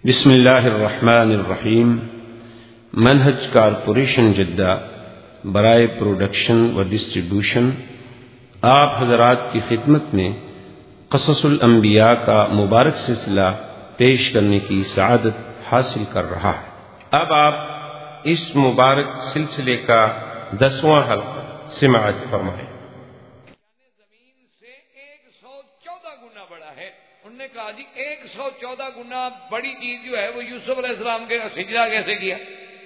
بسم اللہ الرحمن الرحیم۔ منہج کارپوریشن جدہ برائے پروڈکشن و ڈسٹریبیوشن آپ حضرات کی خدمت میں قصص الانبیاء کا مبارک سلسلہ پیش کرنے کی سعادت حاصل کر رہا ہے۔ اب آپ اس مبارک سلسلے کا 10واں حلقہ سماعت فرمائیں۔ زمین سے 114 گنا بڑا ہے۔ انہوں نے کہا جی 114 گنا بڑی چیز جو ہے وہ یوسف علیہ السلام کے سجدہ کیسے کیا؟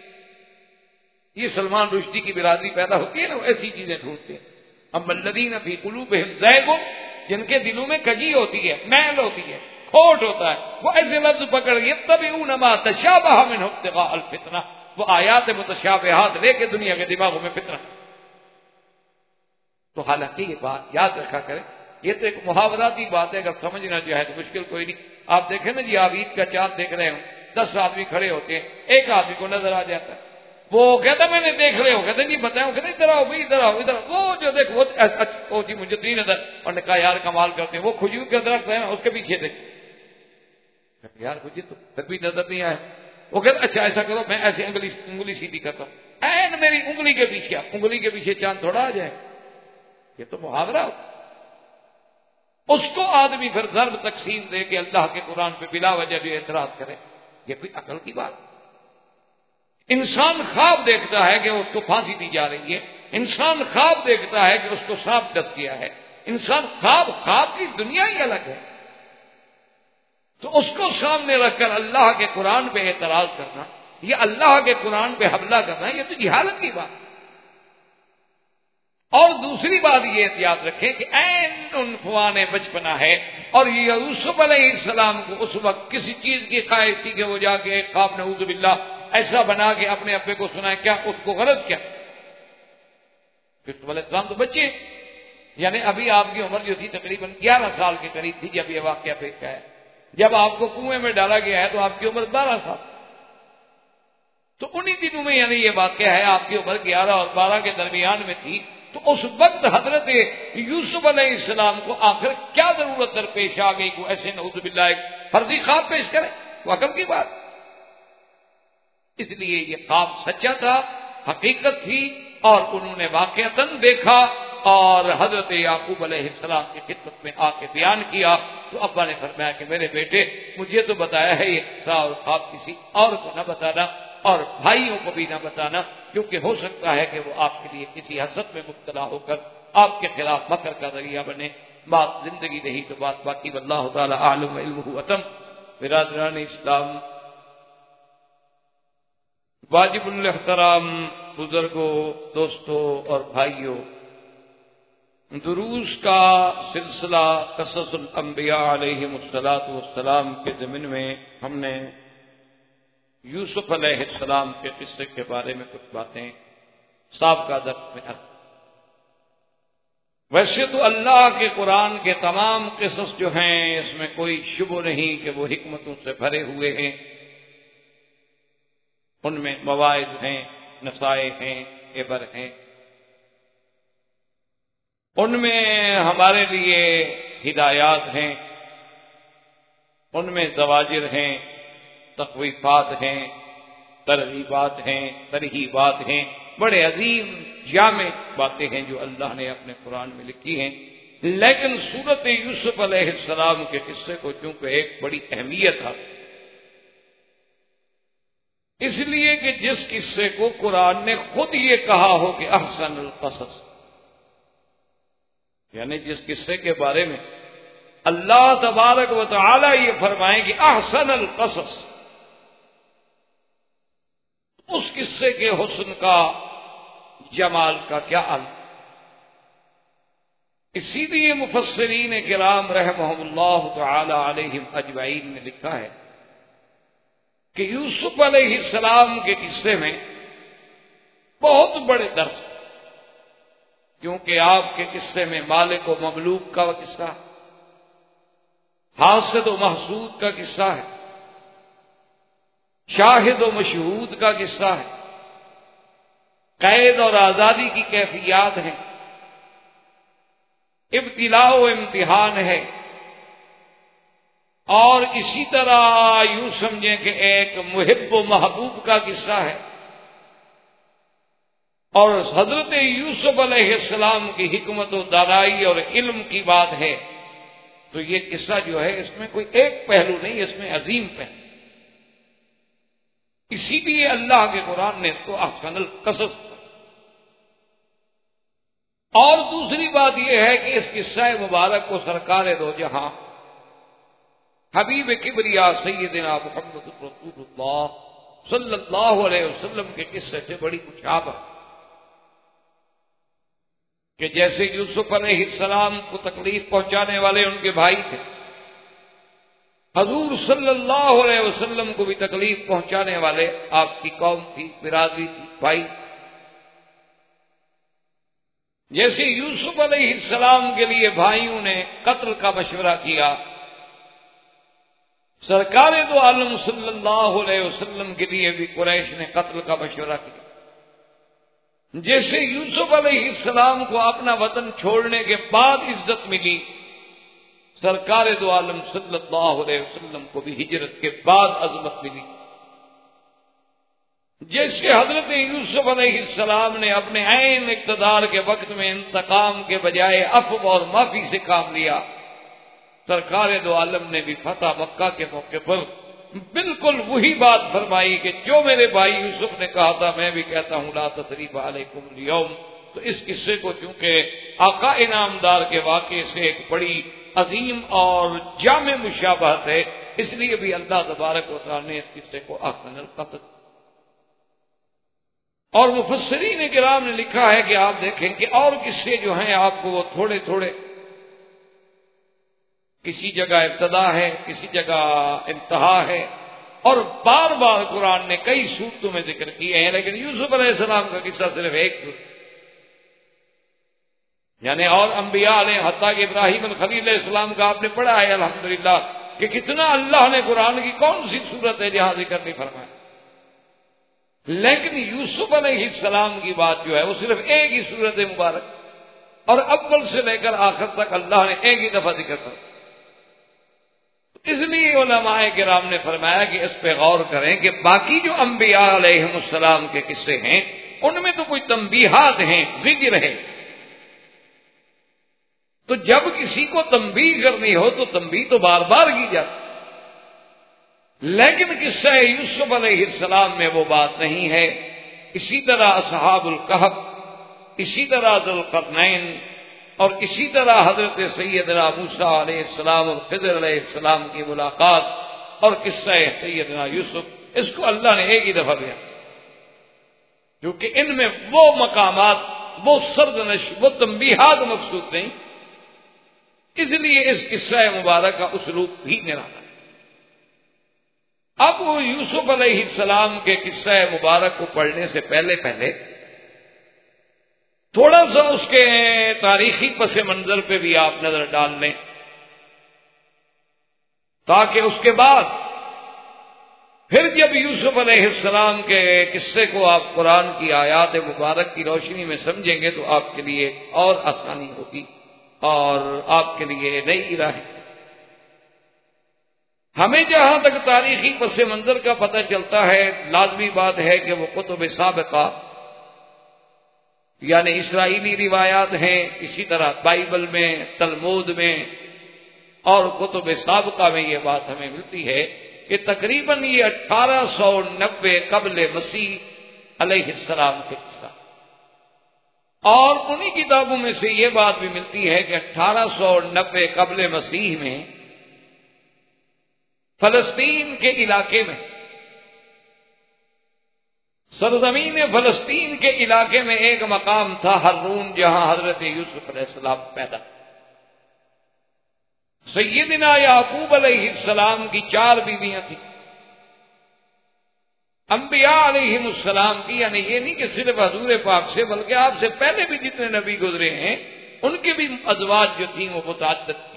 یہ سلمان رشدی کی برادری پیدا ہوتی ہے نا، وہ ایسی چیزیں ڈھونڈتے ہیں۔ اما الذین فی قلوبہم زیغ، جن کے دلوں میں کجی ہوتی ہے، میل ہوتی ہے، کھوٹ ہوتا ہے، وہ ایسے لفظ پکڑ یتبعون ما تشابہ منہ ابتغاء الفتنہ، وہ آیات متشابہات لے کے دنیا کے دماغوں میں فتنہ۔ تو حالانکہ یہ بات یاد رکھا کریں، یہ تو ایک محاوراتی بات ہے، اگر سمجھنا چاہے تو مشکل کوئی نہیں۔ آپ دیکھیں نا جی، آپ عید کا چاند دیکھ رہے ہوں، 10 آدمی کھڑے ہوتے ہیں، ایک آدمی کو نظر آ جاتا ہے، وہ کہتا میں نے دیکھ رہے ہو، کہتے جی بتائیں، کہتے ادھر آؤ بھائی، ادھر آؤ، ادھر آؤ، وہ جو دیکھ وہ اچھا جی مجھے نہیں نظر، اور نے کہا یار کمال کرتے ہیں، وہ کھجور کا درخت ہے نا اس کے پیچھے دیکھ، یار مجھے تو پھر بھی نظر نہیں آیا۔ وہ کہتا اچھا ایسا کرو، میں ایسے انگلی سیدھی کرتا ہوں، این میری انگلی کے پیچھے، انگلی کے پیچھے چاند تھوڑا آ جائے، یہ تو محاورہ ہوتا۔ اس کو آدمی پھر ضرب تقسیم دے کے اللہ کے قرآن پہ بلا وجہ بھی اعتراض کرے، یہ کوئی عقل کی بات؟ انسان خواب دیکھتا ہے کہ اس کو پھانسی دی جا رہی ہے، انسان خواب دیکھتا ہے کہ اس کو سانپ ڈس گیا ہے، انسان خواب کی دنیا ہی الگ ہے۔ تو اس کو سامنے رکھ کر اللہ کے قرآن پہ اعتراض کرنا، یہ اللہ کے قرآن پہ حملہ کرنا، یہ تو جہالت کی بات۔ اور دوسری بات یہ احتیاط رکھیں کہ عین عنفوان بچپنا ہے، اور یہ یوسف علیہ السلام کو اس وقت کسی چیز کی خواہش تھی کہ وہ جا کے ایک خواب نعوذ باللہ ایسا بنا کے اپنے ابے کو سنائے، کیا اس کو غرض کیا؟ یوسف علیہ السلام تو بچے، یعنی ابھی آپ کی عمر جو تھی تقریباً 11 سال کے قریب تھی جب یہ واقعہ پیش آیا۔ جب آپ کو کنویں میں ڈالا گیا ہے تو آپ کی عمر 12 سال، تو انہی دنوں میں یعنی یہ واقعہ ہے، آپ کی عمر 11 اور 12 کے درمیان میں تھی۔ تو اس وقت حضرت یوسف علیہ السلام کو آخر کیا ضرورت درپیش آ گئی کو ایسے نعوذ باللہ ایک فرضی خواب پیش کرے؟ وہ عقل کی بات۔ اس لیے یہ خواب سچا تھا، حقیقت تھی، اور انہوں نے واقعتاً دیکھا اور حضرت یعقوب علیہ السلام کی خدمت میں آ کے بیان کیا۔ تو ابا نے فرمایا کہ میرے بیٹے مجھے تو بتایا ہے یہ قصہ، اور خواب کسی اور کو نہ بتانا اور بھائیوں کو بھی نہ بتانا، کیونکہ ہو سکتا ہے کہ وہ آپ کے لیے کسی حسد میں مبتلا ہو کر آپ کے خلاف مکر کا ذریعہ بنے۔ بات زندگی رہی تو بات باقی، واللہ تعالی عالم علمہ اتم۔ برادران اسلام، واجب الاحترام بزرگوں، دوستوں اور بھائیوں، دروس کا سلسلہ قصص الانبیاء علیہم السلام کے ضمن میں ہم نے یوسف علیہ السلام کے قصے کے بارے میں کچھ باتیں سابقہ درس میں عرض۔ ویسے تو اللہ کے قرآن کے تمام قصص جو ہیں اس میں کوئی شبہ نہیں کہ وہ حکمتوں سے بھرے ہوئے ہیں، ان میں مواعظ ہیں، نصائح ہیں، عبر ہیں، ان میں ہمارے لیے ہدایات ہیں، ان میں زواجر ہیں، تخویفات ہیں، ترغیبات ہیں، ترہیبات ہیں، بڑے عظیم جامع باتیں ہیں جو اللہ نے اپنے قرآن میں لکھی ہیں۔ لیکن سورت یوسف علیہ السلام کے قصے کو چونکہ ایک بڑی اہمیت ہے، اس لیے کہ جس قصے کو قرآن نے خود یہ کہا ہو کہ احسن القصص، یعنی جس قصے کے بارے میں اللہ تبارک و تعالی یہ فرمائیں کہ احسن القصص، اس قصے کے حسن کا، جمال کا کیا عالم۔ اسی لیے مفسرین کرام رحمہم اللہ تعالی علیہم اجمعین نے لکھا ہے کہ یوسف علیہ السلام کے قصے میں بہت بڑے درس، کیونکہ آپ کے قصے میں مالک و مملوک کا قصہ، حاسد و محسود کا قصہ ہے، شاہد و مشہود کا قصہ ہے، قید اور آزادی کی کیفیات ہیں، ابتلاء و امتحان ہے، اور اسی طرح یوں سمجھیں کہ ایک محب و محبوب کا قصہ ہے، اور حضرت یوسف علیہ السلام کی حکمت و دانائی اور علم کی بات ہے، تو یہ قصہ جو ہے اس میں کوئی ایک پہلو نہیں، اس میں عظیم پہلو۔ اسی لیے اللہ کے قرآن نے اس کو احسن القصص کہا۔ اور دوسری بات یہ ہے کہ اس قصہ مبارک کو سرکار دو جہاں حبیب کبریا سیدنا محمد رسول اللہ صلی اللہ علیہ وسلم کے قصے سے بڑی مشابہت، کہ جیسے یوسف علیہ السلام کو تکلیف پہنچانے والے ان کے بھائی تھے، حضور صلی اللہ علیہ وسلم کو بھی تکلیف پہنچانے والے آپ کی قوم تھی، برادری تھی، بھائی۔ جیسے یوسف علیہ السلام کے لیے بھائیوں نے قتل کا مشورہ کیا، سرکار دو عالم صلی اللہ علیہ وسلم کے لیے بھی قریش نے قتل کا مشورہ کیا۔ جیسے یوسف علیہ السلام کو اپنا وطن چھوڑنے کے بعد عزت ملی، سرکار دو عالم صلی اللہ علیہ وسلم کو بھی ہجرت کے بعد عظمت ملی۔ جیسے حضرت یوسف علیہ السلام نے اپنے عین اقتدار کے وقت میں انتقام کے بجائے عفو اور معافی سے کام لیا، سرکار دو عالم نے بھی فتح مکہ کے موقع پر بالکل وہی بات فرمائی کہ جو میرے بھائی یوسف نے کہا تھا میں بھی کہتا ہوں، لا تثریب علیکم اليوم۔ تو اس قصے کو چونکہ آقا انعامدار کے واقعے سے ایک بڑی عظیم اور جامع مشابہت ہے، اس لیے بھی اللہ تبارک و تعالی نے اس قصے کو احسن القصص۔ اور مفسرین کرام نے لکھا ہے کہ آپ دیکھیں کہ اور قصے جو ہیں آپ کو وہ تھوڑے تھوڑے، کسی جگہ ابتدا ہے، کسی جگہ انتہا ہے، اور بار بار قرآن نے کئی صورتوں میں ذکر کیے ہیں، لیکن یوسف علیہ السلام کا قصہ صرف ایک، یعنی اور انبیاء علیہ حتیٰ کہ ابراہیم الخلیل علیہ السلام کا آپ نے پڑھا ہے الحمدللہ کہ کتنا اللہ نے قرآن کی کون سی صورت ہے جہاں ذکر نہیں فرمایا، لیکن یوسف علیہ السلام کی بات جو ہے وہ صرف ایک ہی صورت مبارک، اور اول سے لے کر آخر تک اللہ نے ایک ہی دفعہ ذکر کر۔ اس لیے علماء کرام نے فرمایا کہ اس پہ غور کریں کہ باقی جو انبیاء علیہ السلام کے قصے ہیں ان میں تو کوئی تنبیہات ہیں، زجر ہے، تو جب کسی کو تنبیہ کرنی ہو تو تنبیہ تو بار بار کی جاتی، لیکن قصہ یوسف علیہ السلام میں وہ بات نہیں ہے۔ اسی طرح اصحاب الکہف، اسی طرح ذوالقرنین، اور اسی طرح حضرت سیدنا موسیٰ علیہ السلام اور خضر علیہ السلام کی ملاقات، اور قصہ سیدنا یوسف، اس کو اللہ نے ایک ہی دفعہ دیا، کیونکہ ان میں وہ مقامات، وہ سرزنش، وہ تنبیہات مقصود نہیں، اس لیے اس قصہ مبارک کا اسلوب بھی نرالا ہے۔ اب وہ یوسف علیہ السلام کے قصہ مبارک کو پڑھنے سے پہلے تھوڑا سا اس کے تاریخی پس منظر پہ بھی آپ نظر ڈال لیں، تاکہ اس کے بعد پھر جب یوسف علیہ السلام کے قصے کو آپ قرآن کی آیات مبارک کی روشنی میں سمجھیں گے تو آپ کے لیے اور آسانی ہوگی اور آپ کے لیے نئی راہ۔ ہمیں جہاں تک تاریخی پس منظر کا پتہ چلتا ہے، لازمی بات ہے کہ وہ کتب سابقہ یعنی اسرائیلی روایات ہیں، اسی طرح بائبل میں، تلمود میں اور کتب سابقہ میں یہ بات ہمیں ملتی ہے کہ تقریباً یہ 1890 قبل مسیح علیہ السلام کے قصہ، اور انہی کتابوں میں سے یہ بات بھی ملتی ہے کہ 1890 قبل مسیح میں فلسطین کے علاقے میں، سرزمین فلسطین کے علاقے میں ایک مقام تھا ہرون، جہاں حضرت یوسف علیہ السلام پیدا۔ سیدنا یعقوب علیہ السلام کی 4 بیویاں تھیں، انبیاء علیہ السلام کی، یعنی یہ نہیں کہ صرف حضور پاک سے بلکہ آپ سے پہلے بھی جتنے نبی گزرے ہیں ان کی بھی ازواج جو تھیں وہ متعدد تھیں،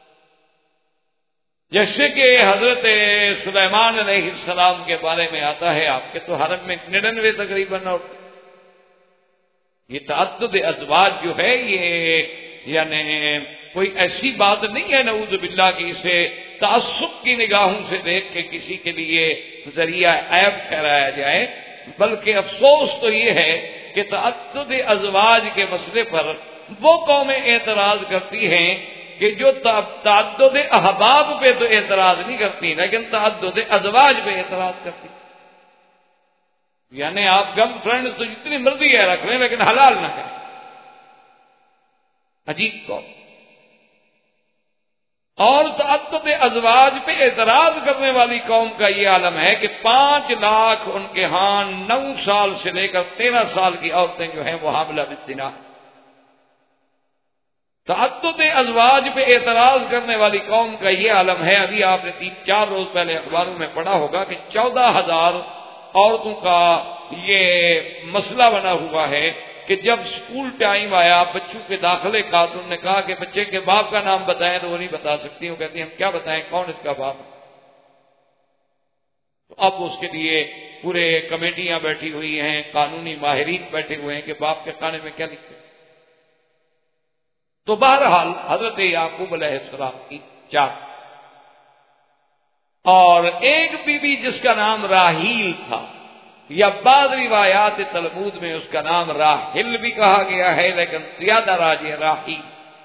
جیسے کہ حضرت سلیمان علیہ السلام کے بارے میں آتا ہے آپ کے تو حرم میں 99 تقریباً، اور یہ تعدد ازواج جو ہے یہ یعنی کوئی ایسی بات نہیں ہے نعوذ باللہ کی اسے تعصب کی نگاہوں سے دیکھ کے کسی کے لیے ذریعہ عیب ٹھہرایا جائے، بلکہ افسوس تو یہ ہے کہ تعدد ازواج کے مسئلے پر وہ قومیں اعتراض کرتی ہیں کہ جو تعدد احباب پہ تو اعتراض نہیں کرتی، لیکن تعدد ازواج پہ اعتراض کرتی. یعنی آپ گرل فرینڈ تو جتنی مرضی ہے رکھ لیں لیکن حلال نہ کریں. عجیب قوم. اور تعدد ازواج پہ اعتراض کرنے والی قوم کا یہ عالم ہے کہ 5 لاکھ ان کے ہاں 9 سال سے لے کر 13 سال کی عورتیں جو ہیں وہ حاملہ بالزنا. تعدد ازواج پہ اعتراض کرنے والی قوم کا یہ عالم ہے. ابھی آپ نے 3-4 روز پہلے اخباروں میں پڑھا ہوگا کہ 14,000 عورتوں کا یہ مسئلہ بنا ہوا ہے کہ جب اسکول ٹائم آیا بچوں کے داخلے کا تو انہوں نے کہا کہ بچے کے باپ کا نام بتائیں تو وہ نہیں بتا سکتی. وہ کہتی ہیں ہم کیا بتائیں، کون اس کا باپ. تو اب اس کے لیے پورے کمیٹیاں بیٹھی ہوئی ہیں، قانونی ماہرین بیٹھے ہوئے ہیں کہ باپ کے کھانے میں کیا لکھتے. تو بہرحال حضرت یعقوب علیہ السلام کی 4 اور ایک بیوی جس کا نام راحیل تھا، یا بعض روایات تلمود میں اس کا نام راحل بھی کہا گیا ہے، لیکن زیادہ راجح راحیل.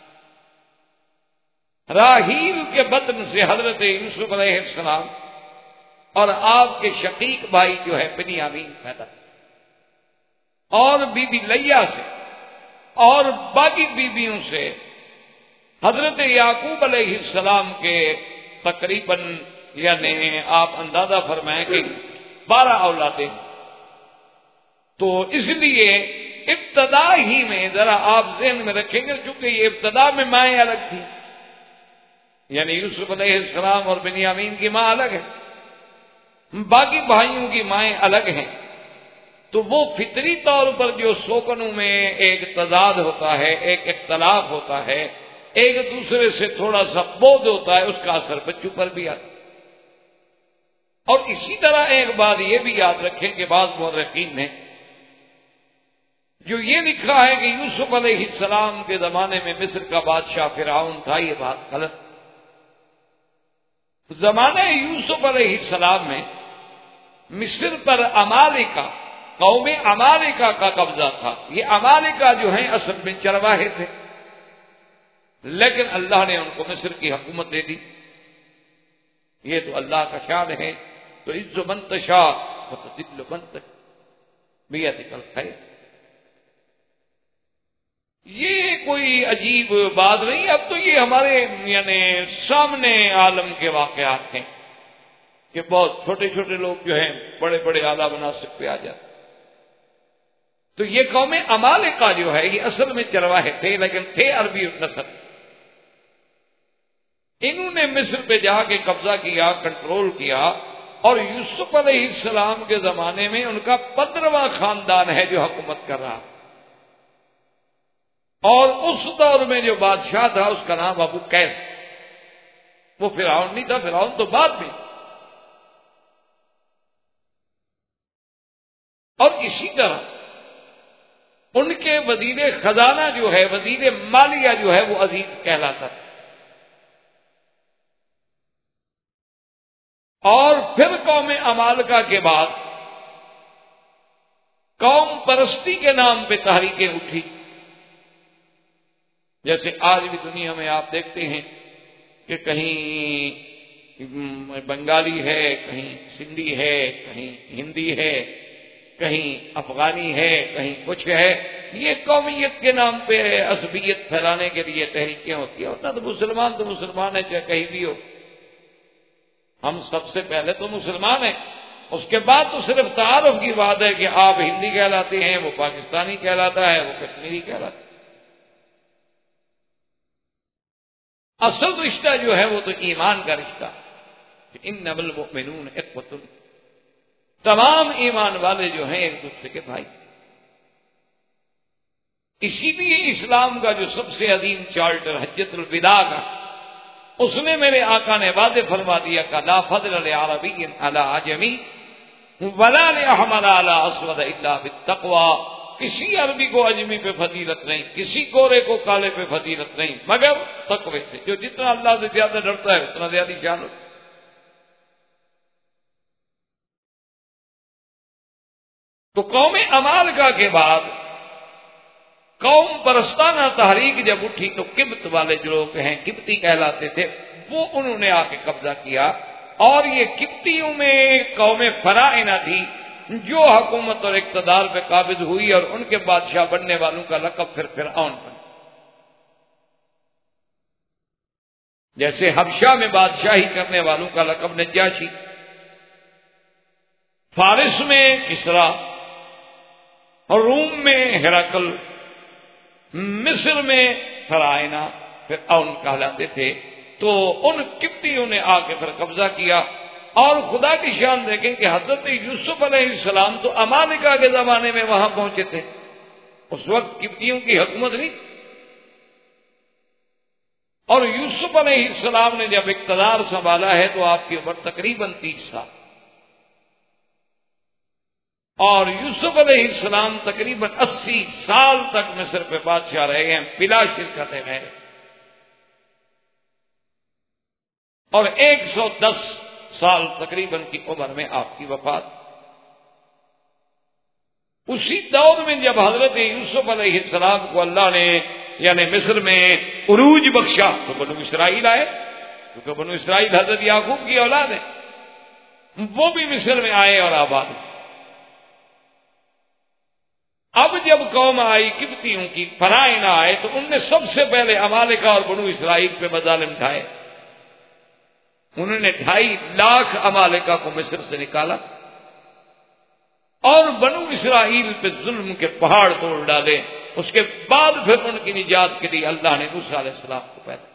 راحیل کے بطن سے حضرت یوسف علیہ السلام اور آپ کے شقیق بھائی جو ہے بنیامین پیدا، اور بی بی لیا سے اور باقی بیویوں سے حضرت یعقوب علیہ السلام کے تقریباً یعنی آپ اندازہ فرمائیں کہ 12 اولادیں. تو اس لیے ابتدا ہی میں ذرا آپ ذہن میں رکھیں گے، چونکہ یہ ابتدا میں مائیں الگ تھیں، یعنی یوسف علیہ السلام اور بنیامین کی ماں الگ ہے، باقی بھائیوں کی مائیں الگ ہیں. تو وہ فطری طور پر جو سوکنوں میں ایک تضاد ہوتا ہے، ایک اختلاف ہوتا ہے، ایک دوسرے سے تھوڑا سا بودھ ہوتا ہے، اس کا اثر بچوں پر بھی آتا ہے. اور اسی طرح ایک بات یہ بھی یاد رکھیں کہ بعض مورخین نے جو یہ لکھا ہے کہ یوسف علیہ السلام کے زمانے میں مصر کا بادشاہ فرعون تھا، یہ بات غلط. زمانہ یوسف علیہ السلام میں مصر پر عمالقہ، قوم عمالقہ کا قبضہ تھا. یہ عمالقہ جو ہیں اصل میں چرواہے تھے، لیکن اللہ نے ان کو مصر کی حکومت دے دی. یہ تو اللہ کا شان ہے. تو عز من تشاء وتذل من تشاء بیدک الخیر. یہ کوئی عجیب بات نہیں. اب تو یہ ہمارے یعنی سامنے عالم کے واقعات ہیں کہ بہت چھوٹے چھوٹے لوگ جو ہیں بڑے بڑے اعلیٰ مناصب پہ آ جاتے. تو یہ قوم عمالقہ جو ہے یہ اصل میں چرواہے تھے، لیکن تھے عربی نسل. انہوں نے مصر پہ جا کے قبضہ کیا، کنٹرول کیا، اور یوسف علیہ السلام کے زمانے میں ان کا 15واں خاندان ہے جو حکومت کر رہا. اور اس دور میں جو بادشاہ تھا اس کا نام ابو قیس. وہ فرعون نہیں تھا، فرعون تو بعد میں. اور اسی طرح ان کے وزیر خزانہ جو ہے، وزیر مالیہ جو ہے، وہ عزیز کہلاتا تھا. اور پھر قوم عمالقہ کے بعد قوم پرستی کے نام پہ تحریکیں اٹھی. جیسے آج بھی دنیا میں آپ دیکھتے ہیں کہ کہیں بنگالی ہے، کہیں سندھی ہے، کہیں ہندی ہے، کہیں افغانی ہے، کہیں کچھ ہے. یہ قومیت کے نام پہ عصبیت پھیلانے کے لیے تحریکیں ہوتی ہیں. ورنہ تو مسلمان ہے چاہے کہیں بھی ہو. ہم سب سے پہلے تو مسلمان ہیں، اس کے بعد تو صرف تعارف کی بات ہے کہ آپ ہندی کہلاتے ہیں، وہ پاکستانی کہلاتا ہے، وہ کشمیری کہلاتا ہے. اصل رشتہ جو ہے وہ تو ایمان کا رشتہ. انما المؤمنون اخوۃ، تمام ایمان والے جو ہیں ایک دوسرے کے بھائی. اسی لیے اسلام کا جو سب سے عظیم چارٹر حجۃ الوداع کا، اس نے میرے آقا نے واضح فرما دیا کہ لا فضل لعربی علی عجمی ولا لاحمر علی اسود الا بالتقوی کسی عربی کو اجمی پہ فضیلت نہیں، کسی گورے کو کالے پہ فضیلت نہیں، مگر تقوی سے۔ جو جتنا اللہ سے زیادہ ڈرتا ہے اتنا زیادہ شان ہوتا ہے۔ تو قوم امالکا کے بعد قوم پرستانہ تحریک جب اٹھی تو قبط والے جو لوگ ہیں، قبطی کہلاتے تھے، وہ انہوں نے آ کے قبضہ کیا، اور یہ قبطیوں میں قوم فرائنہ تھی جو حکومت اور اقتدار پہ قابض ہوئی، اور ان کے بادشاہ بننے والوں کا لقب پھر فرعون بنا۔ جیسے حبشہ میں بادشاہی کرنے والوں کا لقب نجاشی، فارس میں کسریٰ، اور روم میں ہرقل، مصر میں فرعونہ فرعون کہلاتے تھے۔ تو ان قبطیوں نے آ کے پھر قبضہ کیا، اور خدا کی شان دیکھیں کہ حضرت یوسف علیہ السلام تو امالکا کے زمانے میں وہاں پہنچے تھے، اس وقت قبطیوں کی حکومت نہیں، اور یوسف علیہ السلام نے جب اقتدار سنبھالا ہے تو آپ کی عمر تقریباً 30 سال، اور یوسف علیہ السلام تقریباً 80 سال تک مصر پہ بادشاہ رہے ہیں بلا شرکت غیر، اور 110 سال تقریباً کی عمر میں آپ کی وفات۔ اسی دور میں جب حضرت یوسف علیہ السلام کو اللہ نے یعنی مصر میں عروج بخشا تو بنو اسرائیل آئے، کیونکہ بنو اسرائیل حضرت یعقوب کی اولاد ہے، وہ بھی مصر میں آئے اور آباد ہوئے۔ اب جب قوم آئی قبطیوں کی، فرائنہ آئے، تو ان نے سب سے پہلے امالکا اور بنو اسرائیل پہ مظالم ڈھائے۔ انہوں نے 2.5 لاکھ امالکا کو مصر سے نکالا، اور بنو اسرائیل پہ ظلم کے پہاڑ توڑ ڈالے۔ اس کے بعد پھر ان کی نجات کے لیے اللہ نے موسیٰ علیہ السلام کو پیدا۔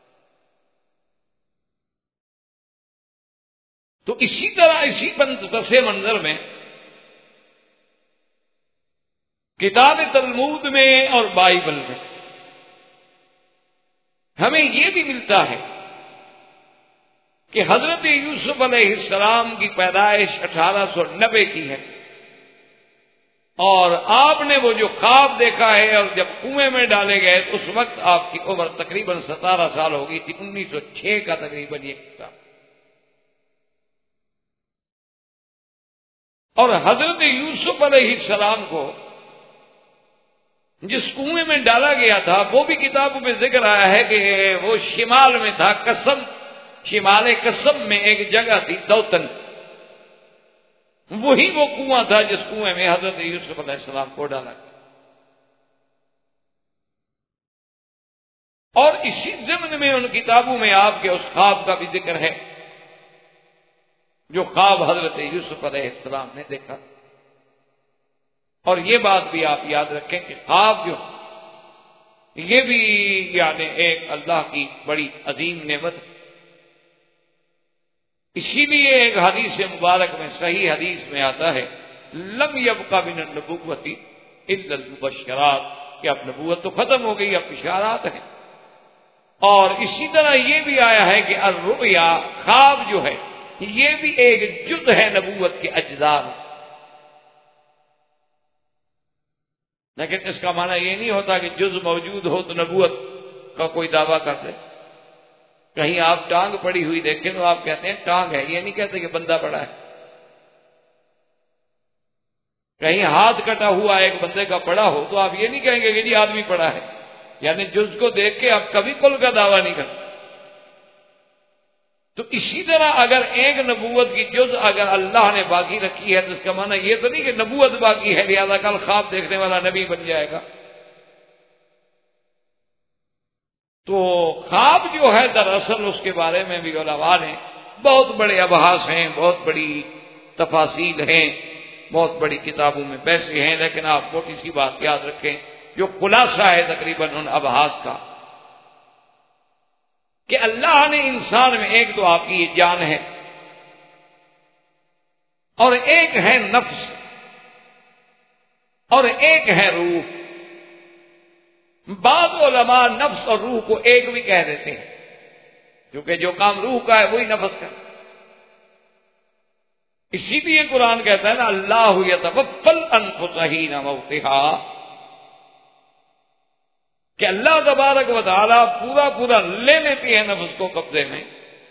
تو اسی طرح اسی پس منظر میں کتاب تلمود میں اور بائبل میں ہمیں یہ بھی ملتا ہے کہ حضرت یوسف علیہ السلام کی پیدائش 1890 کی ہے، اور آپ نے وہ جو خواب دیکھا ہے اور جب کنویں میں ڈالے گئے تو اس وقت آپ کی عمر تقریباً 17 سال ہو گئی تھی، 1906 کا تقریباً یہ کتاب۔ اور حضرت یوسف علیہ السلام کو جس کنویں میں ڈالا گیا تھا وہ بھی کتابوں میں ذکر آیا ہے کہ وہ شمال میں تھا، قسم، شمال قسم میں ایک جگہ تھی دوتن، وہی وہ کنواں تھا جس کنویں میں حضرت یوسف علیہ السلام کو ڈالا گیا۔ اور اسی ضمن میں ان کتابوں میں آپ کے اس خواب کا بھی ذکر ہے جو خواب حضرت یوسف علیہ السلام نے دیکھا۔ اور یہ بات بھی آپ یاد رکھیں کہ خواب جو یہ بھی یعنی ایک اللہ کی بڑی عظیم نعمت ہے۔ اسی لیے ایک حدیث مبارک میں، صحیح حدیث میں آتا ہے، لم یبقى من النبوۃ الا المبشرات، کہ اب نبوت تو ختم ہو گئی، اب بشارات ہیں۔ اور اسی طرح یہ بھی آیا ہے کہ الرؤیا، خواب جو ہے یہ بھی ایک جز ہے نبوت کے اجزاء میں، لیکن اس کا معنی یہ نہیں ہوتا کہ جز موجود ہو تو نبوت کا کوئی دعویٰ کرتے۔ کہیں آپ ٹانگ پڑی ہوئی دیکھیں تو آپ کہتے ہیں ٹانگ ہے، یہ نہیں کہتے کہ بندہ پڑا ہے۔ کہیں ہاتھ کٹا ہوا ایک بندے کا پڑا ہو تو آپ یہ نہیں کہیں گے کہ جی آدمی پڑا ہے، یعنی جز کو دیکھ کے آپ کبھی کل کا دعویٰ نہیں کرتے۔ تو اسی طرح اگر ایک نبوت کی جز اگر اللہ نے باقی رکھی ہے تو اس کا معنی یہ تو نہیں کہ نبوت باقی ہے لہذا کل خواب دیکھنے والا نبی بن جائے گا۔ تو خواب جو ہے دراصل اس کے بارے میں بھی علماء نے بہت بڑے ابحاث ہیں، بہت بڑی تفاصیل ہیں، بہت بڑی کتابوں میں بحثیں ہیں، لیکن آپ چھوٹی سی بات یاد رکھیں جو خلاصہ ہے تقریباً ان ابحاث کا، کہ اللہ نے انسان میں ایک تو آپ کی یہ جان ہے اور ایک ہے نفس اور ایک ہے روح۔ بعض علماء نفس اور روح کو ایک بھی کہہ دیتے ہیں، کیونکہ جو کام روح کا ہے وہی نفس کا۔ اسی لیے قرآن کہتا ہے نا اللہ یتوفی الانفس حین موتها، کہ اللہ تبارک و تعالی پورا لے لیتی ہے نفس کو قبضے میں.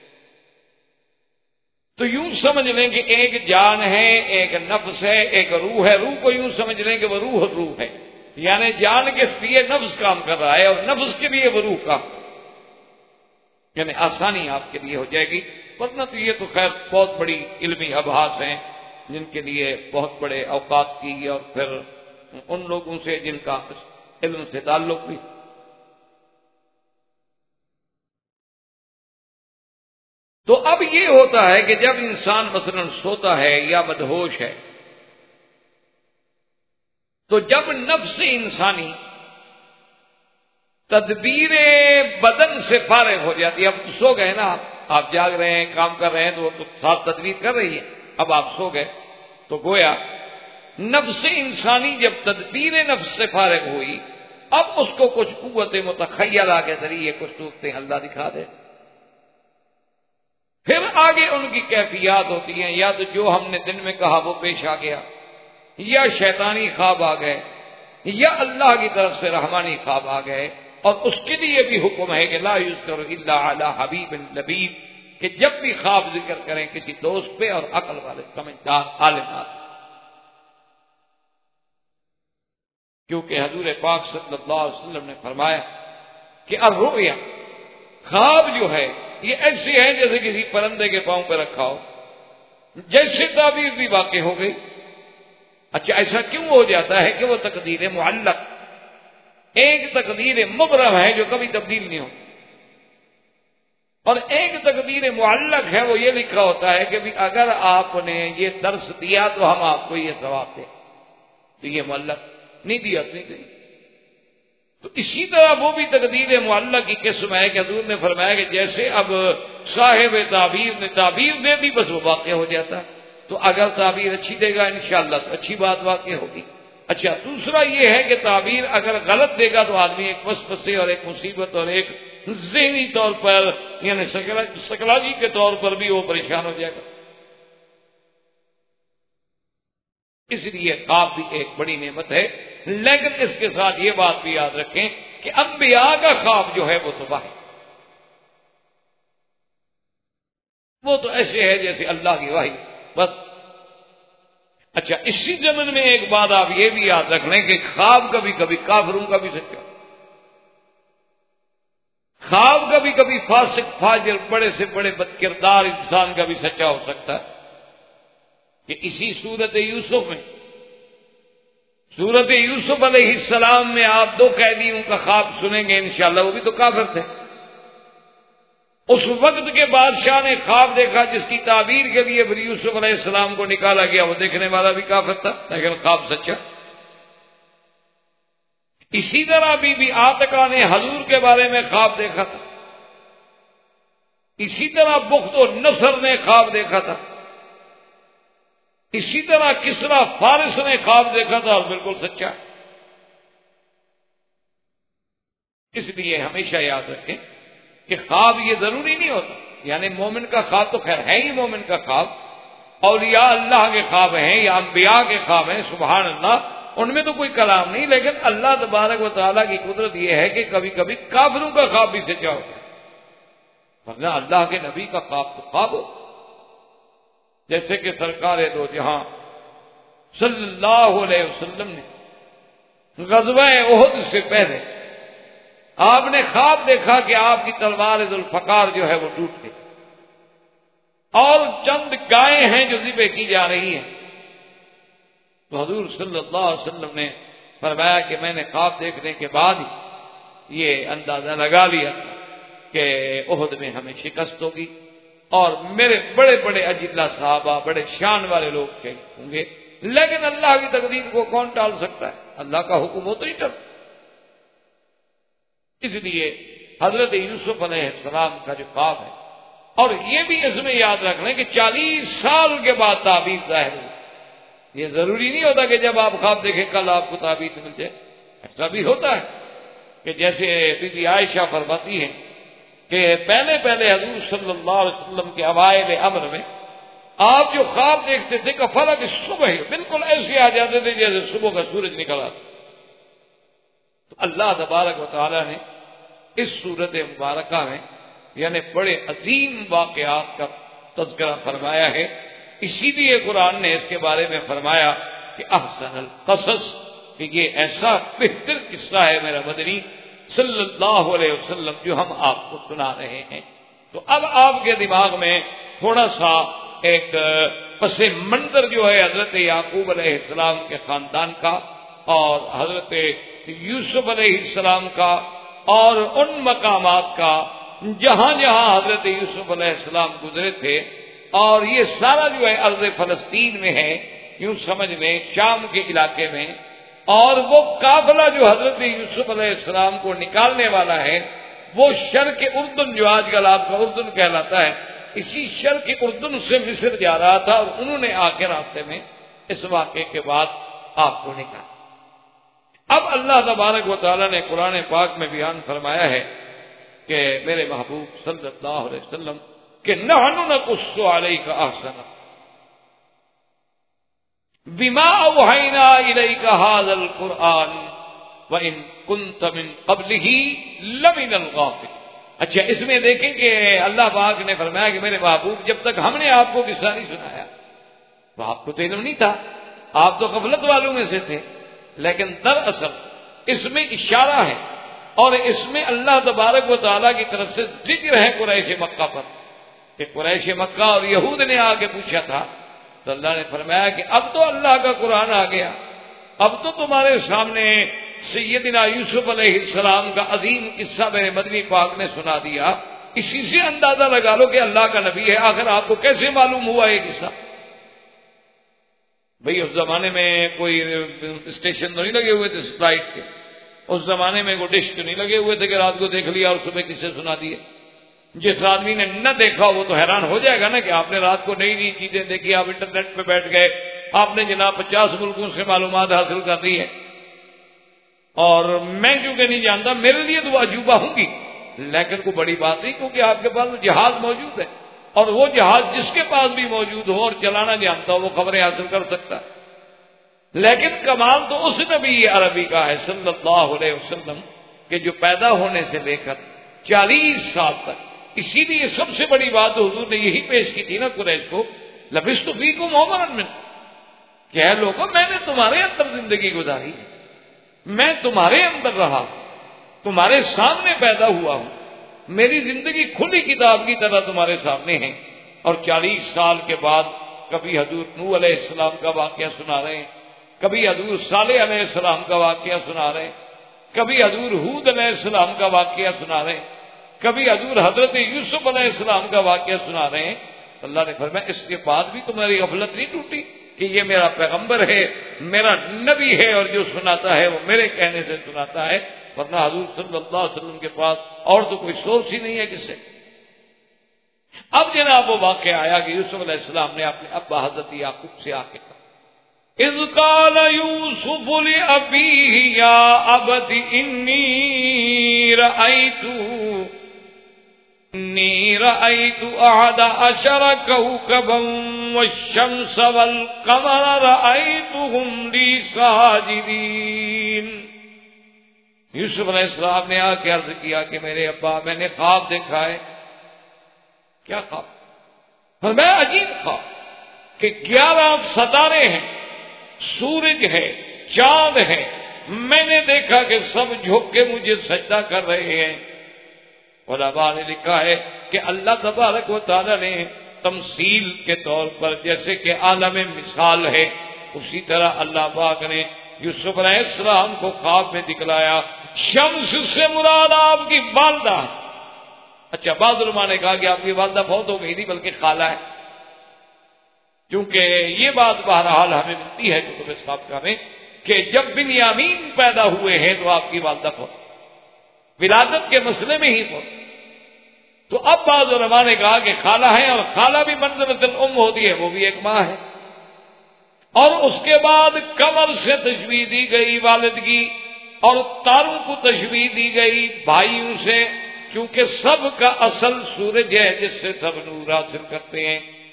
تو یوں سمجھ لیں کہ ایک جان ہے، ایک نفس ہے، ایک روح ہے. روح کو یوں سمجھ لیں کہ وہ روح ہے، یعنی جان کے لیے نفس کام کر رہا ہے اور نفس کے لیے وہ روح کام، یعنی آسانی آپ کے لیے ہو جائے گی. ورنہ تو یہ تو خیر بہت بڑی علمی ابحاث ہیں جن کے لیے بہت بڑے اوقات کی اور پھر ان لوگوں سے جن کا علم سے تعلق بھی. تو اب یہ ہوتا ہے کہ جب انسان مثلا سوتا ہے یا مدہوش ہے، تو جب نفس انسانی تدبیر بدن سے فارغ ہو جاتی ہے. اب تو سو گئے نا، آپ جاگ رہے ہیں، کام کر رہے ہیں، تو وہ تو ساتھ تدبیر کر رہی ہے. اب آپ سو گئے تو گویا نفس انسانی جب تدبیر نفس سے فارغ ہوئی، اب اس کو کچھ قوت متخیلہ کے ذریعے کچھ صورتیں اللہ دکھا دے. پھر آگے ان کی کیفیات ہوتی ہیں، یا تو جو ہم نے دن میں کہا وہ پیش آ گیا، یا شیطانی خواب آ گئے، یا اللہ کی طرف سے رحمانی خواب آ گئے. اور اس کے لیے بھی حکم ہے کہ لا یذکر الا علی حبیب لبیب، کہ جب بھی خواب ذکر کریں کسی دوست پہ اور عقل والے سمجھدار عالمات. کیونکہ حضور پاک صلی اللہ علیہ وسلم نے فرمایا کہ الرؤیا، خواب جو ہے یہ ایسی ہے جیسے کسی پرندے کے پاؤں پہ رکھا ہو، جیسے تعبیر بھی واقع ہو گئی. اچھا ایسا کیوں ہو جاتا ہے کہ وہ تقدیر معلق، ایک تقدیر مبرم ہے جو کبھی تبدیل نہیں ہوتی، اور ایک تقدیر معلق ہے، وہ یہ لکھا ہوتا ہے کہ بھی اگر آپ نے یہ درس دیا تو ہم آپ کو یہ ثواب دیں. تو یہ معلق نہیں دیا نہیں گئی. تو اسی طرح وہ بھی تقدیر معلق کی قسم ہے کہ حضور نے فرمایا کہ جیسے اب صاحب تعبیر نے تعبیر دے دی بس وہ واقع ہو جاتا ہے. تو اگر تعبیر اچھی دے گا انشاءاللہ تو اچھی بات واقع ہوگی. اچھا دوسرا یہ ہے کہ تعبیر اگر غلط دے گا تو آدمی ایک وسوسے اور ایک مصیبت اور ایک ذہنی طور پر یعنی سائیکالوجی کے طور پر بھی وہ پریشان ہو جائے گا. اس لیے خواب بھی ایک بڑی نعمت ہے، لیکن اس کے ساتھ یہ بات بھی یاد رکھیں کہ انبیاء کا خواب جو ہے وہ تو واحد، وہ تو ایسے ہے جیسے اللہ کی وحی بس. اچھا اسی ضمن میں ایک بات آپ یہ بھی یاد رکھ لیں کہ خواب کبھی کبھی کافروں کا بھی سچا، خواب کبھی کبھی فاسق فاجر بڑے سے بڑے بد کردار انسان کا بھی سچا ہو سکتا ہے. کہ اسی سورت یوسف میں، سورت یوسف علیہ السلام میں آپ دو قیدیوں کا خواب سنیں گے انشاءاللہ، وہ بھی تو کافر تھے. اس وقت کے بادشاہ نے خواب دیکھا جس کی تعبیر کے لیے پھر یوسف علیہ السلام کو نکالا گیا، وہ دیکھنے والا بھی کافر تھا لیکن خواب سچا. اسی طرح بی بی عاتقہ نے حضور کے بارے میں خواب دیکھا تھا، اسی طرح بخت و نصر نے خواب دیکھا تھا، اسی طرح کسرا فارس نے خواب دیکھا تھا اور بالکل سچا. اس لیے ہمیشہ یاد رکھیں کہ خواب یہ ضروری نہیں ہوتا، یعنی مومن کا خواب تو خیر ہے ہی مومن کا خواب، اولیاء اللہ کے خواب ہیں یا انبیاء کے خواب ہیں سبحان اللہ، ان میں تو کوئی کلام نہیں. لیکن اللہ تبارک و تعالیٰ کی قدرت یہ ہے کہ کبھی کبھی کافروں کا خواب بھی سچا ہوتا ہے، ورنہ اللہ کے نبی کا خواب تو خواب ہو. جیسے کہ سرکار دو جہاں صلی اللہ علیہ وسلم نے غزوہ احد سے پہلے آپ نے خواب دیکھا کہ آپ کی تلوار ذوالفقار جو ہے وہ ٹوٹ گئی اور چند گائیں ہیں جو ذبح کی جا رہی ہیں. تو حضور صلی اللہ علیہ وسلم نے فرمایا کہ میں نے خواب دیکھنے کے بعد ہی یہ اندازہ لگا لیا کہ احد میں ہمیں شکست ہوگی اور میرے بڑے بڑے اجلہ صحابہ بڑے شان والے لوگ ہوں گے، لیکن اللہ کی تقدیر کو کون ٹال سکتا ہے؟ اللہ کا حکم ہو تو ہی ٹل. اس لیے حضرت یوسف علیہ السلام کا جو خواب ہے، اور یہ بھی اس میں یاد رکھ لیں کہ 40 سال کے بعد تعبیر ظاہر ہوئی. یہ ضروری نہیں ہوتا کہ جب آپ خواب دیکھیں کل آپ کو تعبیر مل جائے. ایسا بھی ہوتا ہے کہ جیسے بی بی عائشہ فرماتی ہیں کہ پہلے حضور صلی اللہ علیہ وسلم کے اوائل امر میں آپ جو خواب دیکھتے تھے کہ فلک صبح بالکل ایسے آ جاتے تھے جیسے صبح کا سورج نکل آتا. تو اللہ تبارک و تعالی نے اس صورت مبارکہ میں یعنی بڑے عظیم واقعات کا تذکرہ فرمایا ہے. اسی لیے قرآن نے اس کے بارے میں فرمایا کہ احسن القصص، کہ یہ ایسا بہتر قصہ ہے میرا مدنی صلی اللہ علیہ وسلم جو ہم آپ کو سنا رہے ہیں. تو اب آپ کے دماغ میں تھوڑا سا ایک پس منظر جو ہے حضرت یعقوب علیہ السلام کے خاندان کا اور حضرت یوسف علیہ السلام کا اور ان مقامات کا جہاں جہاں حضرت یوسف علیہ السلام گزرے تھے، اور یہ سارا جو ہے ارض فلسطین میں ہے، یوں سمجھ لیں شام کے علاقے میں. اور وہ قافلہ جو حضرت یوسف علیہ السلام کو نکالنے والا ہے وہ شرق اردن، جو آج کل آپ کا اردن کہلاتا ہے، اسی شرق اردن سے مصر جا رہا تھا، اور انہوں نے آ کے راستے میں اس واقعے کے بعد آپ کو نکالا. اب اللہ تبارک و تعالیٰ نے قرآن پاک میں بیان فرمایا ہے کہ میرے محبوب صلی اللہ علیہ وسلم کہ نحن نقص علیک احسن بما اوحینا الیک ھذا القرآن وان کنت من قبلہ لمن الغافلین. اچھا، اس میں دیکھیں کہ اللہ پاک نے فرمایا کہ میرے محبوب جب تک ہم نے آپ کو قصہ نہیں سنایا تو آپ کو تو علم نہیں تھا، آپ تو غفلت والوں میں سے تھے. لیکن دراصل اس میں اشارہ ہے اور اس میں اللہ تبارک و تعالیٰ کی طرف سے ذکر ہے قریش مکہ پر، کہ قریش مکہ اور یہود نے آ کے پوچھا تھا تو اللہ نے فرمایا کہ اب تو اللہ کا قرآن آ گیا، اب تو تمہارے سامنے سیدنا یوسف علیہ السلام کا عظیم قصہ میرے مدنی پاک نے سنا دیا. اسی سے اندازہ لگا لو کہ اللہ کا نبی ہے. آخر آپ کو کیسے معلوم ہوا یہ قصہ؟ بھئی اس زمانے میں کوئی اسٹیشن تو نہیں لگے ہوئے تھے سیٹلائٹ کے، اس زمانے میں کوئی ڈش تو نہیں لگے ہوئے تھے کہ رات کو دیکھ لیا اور صبح کسے سنا دیے. جس آدمی نے نہ دیکھا وہ تو حیران ہو جائے گا نا کہ آپ نے رات کو نئی نئی چیزیں دیکھی، آپ انٹرنیٹ پہ بیٹھ گئے، آپ نے جناب 50 ملکوں سے معلومات حاصل کر دی ہے. اور میں چونکہ نہیں جانتا، میرے لیے تو وہ عجوبہ ہوں گی، لیکن کوئی بڑی بات نہیں، کیونکہ آپ کے پاس جہاز موجود ہے، اور وہ جہاز جس کے پاس بھی موجود ہو اور چلانا جانتا ہو وہ خبریں حاصل کر سکتا ہے. لیکن کمال تو اس نبی عربی کا ہے صلی اللہ علیہ وسلم کہ جو پیدا ہونے سے لے کر 40 سال تک. اسی لیے سب سے بڑی بات حضور نے یہی پیش کی تھی نا قریش کو، لبثت فیکم عمرا من، کہ اے لوگوں میں نے تمہارے اندر زندگی گزاری ہے، میں تمہارے اندر رہا، تمہارے سامنے پیدا ہوا ہوں، میری زندگی کھلی کتاب کی طرح تمہارے سامنے ہے. اور 40 سال کے بعد کبھی حضور نوح علیہ السلام کا واقعہ سنا رہے ہیں، کبھی حضور صالح علیہ السلام کا واقعہ سنا رہے ہیں، کبھی حضور ہود علیہ السلام کا واقعہ سنا رہے ہیں، کبھی حضور حضرت یوسف علیہ السلام کا واقعہ سنا رہے ہیں. اللہ نے فرمایا اس کے بعد بھی تمہاری غفلت نہیں ٹوٹی کہ یہ میرا پیغمبر ہے، میرا نبی ہے، اور جو سناتا ہے وہ میرے کہنے سے سناتا ہے. ورنہ حضور صلی اللہ علیہ وسلم کے پاس اور تو کوئی سورس ہی نہیں ہے کس سے. اب جناب وہ واقعہ آیا کہ یوسف علیہ السلام نے اپنے ابا حضرت یعقوب سے آ کے کہا اذ قال یوسف لأبیہ یا ابت انی رأیت احد عشر کوکبا والشمس والقمر رأیتهم لی ساجدین. یوسف علیہ السلام نے آ کے عرض کیا کہ میرے ابا میں نے خواب دیکھا ہے. کیا خواب؟ فرمایا عجیب خواب کہ 11 ستارے ہیں، سورج ہے، چاند ہے، میں نے دیکھا کہ سب جھک کے مجھے سجدہ کر رہے ہیں. علماء نے لکھا ہے کہ اللہ تبارک و تعالی نے تمثیل کے طور پر جیسے کہ عالم مثال ہے، اسی طرح اللہ پاک نے یوسف علیہ السلام کو خواب میں دکھلایا. شمس سے مراد آپ کی والدہ. اچھا، بعض علماء نے کہا کہ آپ کی والدہ بہت ہو گئی نہیں بلکہ خالہ ہے، کیونکہ یہ بات بہرحال ہمیں ملتی ہے کتب سابقہ میں کہ جب بنیامین پیدا ہوئے ہیں تو آپ کی والدہ بہت ولادت کے مسئلے میں ہی بہت. تو اب بعض علماء نے کہا کہ خالہ ہے، اور خالہ بھی منزلۃ الام ہوتی ہے، وہ بھی ایک ماں ہے. اور اس کے بعد قمر سے تشبیہ دی گئی والدگی، اور تاروں کو تشبیہ دی گئی بھائیوں سے، کیونکہ سب کا اصل سورج ہے جس سے سب نور حاصل کرتے ہیں.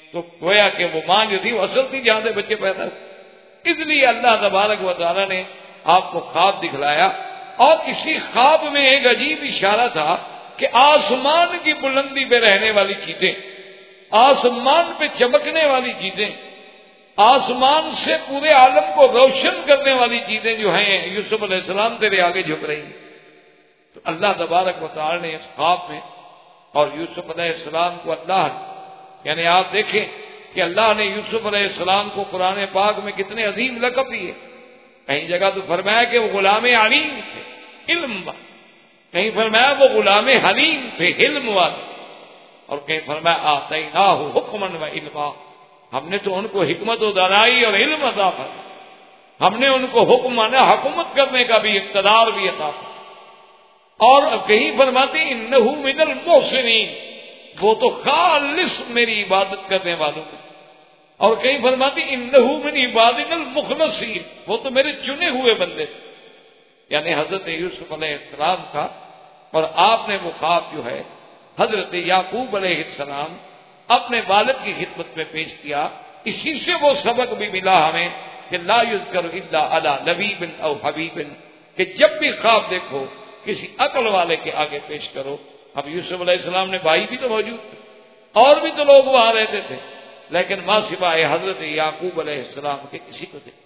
تو گویا کہ وہ ماں جو تھی وہ اصل تھی جہاں سے بچے پیدا ہوئے. اس لیے اللہ تبارک و تعالیٰ نے آپ کو خواب دکھلایا، اور اسی خواب میں ایک عجیب اشارہ تھا کہ آسمان کی بلندی پہ رہنے والی چیزیں، آسمان پہ چمکنے والی چیزیں، آسمان سے پورے عالم کو روشن کرنے والی چیزیں جو ہیں یوسف علیہ السلام تیرے آگے جھک رہی ہیں. تو اللہ تبارک و تعالی نے اس خواب میں، اور یوسف علیہ السلام کو اللہ، یعنی آپ دیکھیں کہ اللہ نے یوسف علیہ السلام کو قرآن پاک میں کتنے عظیم لقب دیے. کہیں جگہ تو فرمایا کہ وہ غلام علیم تھے، علم والے، کہیں فرمایا وہ غلام حلیم تھے، علم والے، اور کہیں فرمایا آتیناہ حکما و علما، ہم نے تو ان کو حکمت و دانائی اور علم عطا فرمایا، ہم نے ان کو حکم مانا حکومت کرنے کا بھی اقتدار بھی عطا فرمایا. اور کہیں فرماتے انہ من المحسنین، وہ تو خالص میری عبادت کرنے والوں میں، اور کہیں فرماتی انہ من عبادنا المخلصین، وہ تو میرے چنے ہوئے بندے تھے. یعنی حضرت یوسف علیہ السلام کا، اور آپ نے وہ خواب جو ہے حضرت یعقوب علیہ السلام اپنے والد کی خدمت میں پیش کیا. اسی سے وہ سبق بھی ملا ہمیں کہ لا یذکر الا علی لبیب او حبیب، کہ جب بھی خواب دیکھو کسی عقل والے کے آگے پیش کرو. اب یوسف علیہ السلام نے بھائی بھی تو موجود تھے، اور بھی تو لوگ وہاں رہتے تھے، لیکن ماں سوائے حضرت یعقوب علیہ السلام کے کسی کو تھے.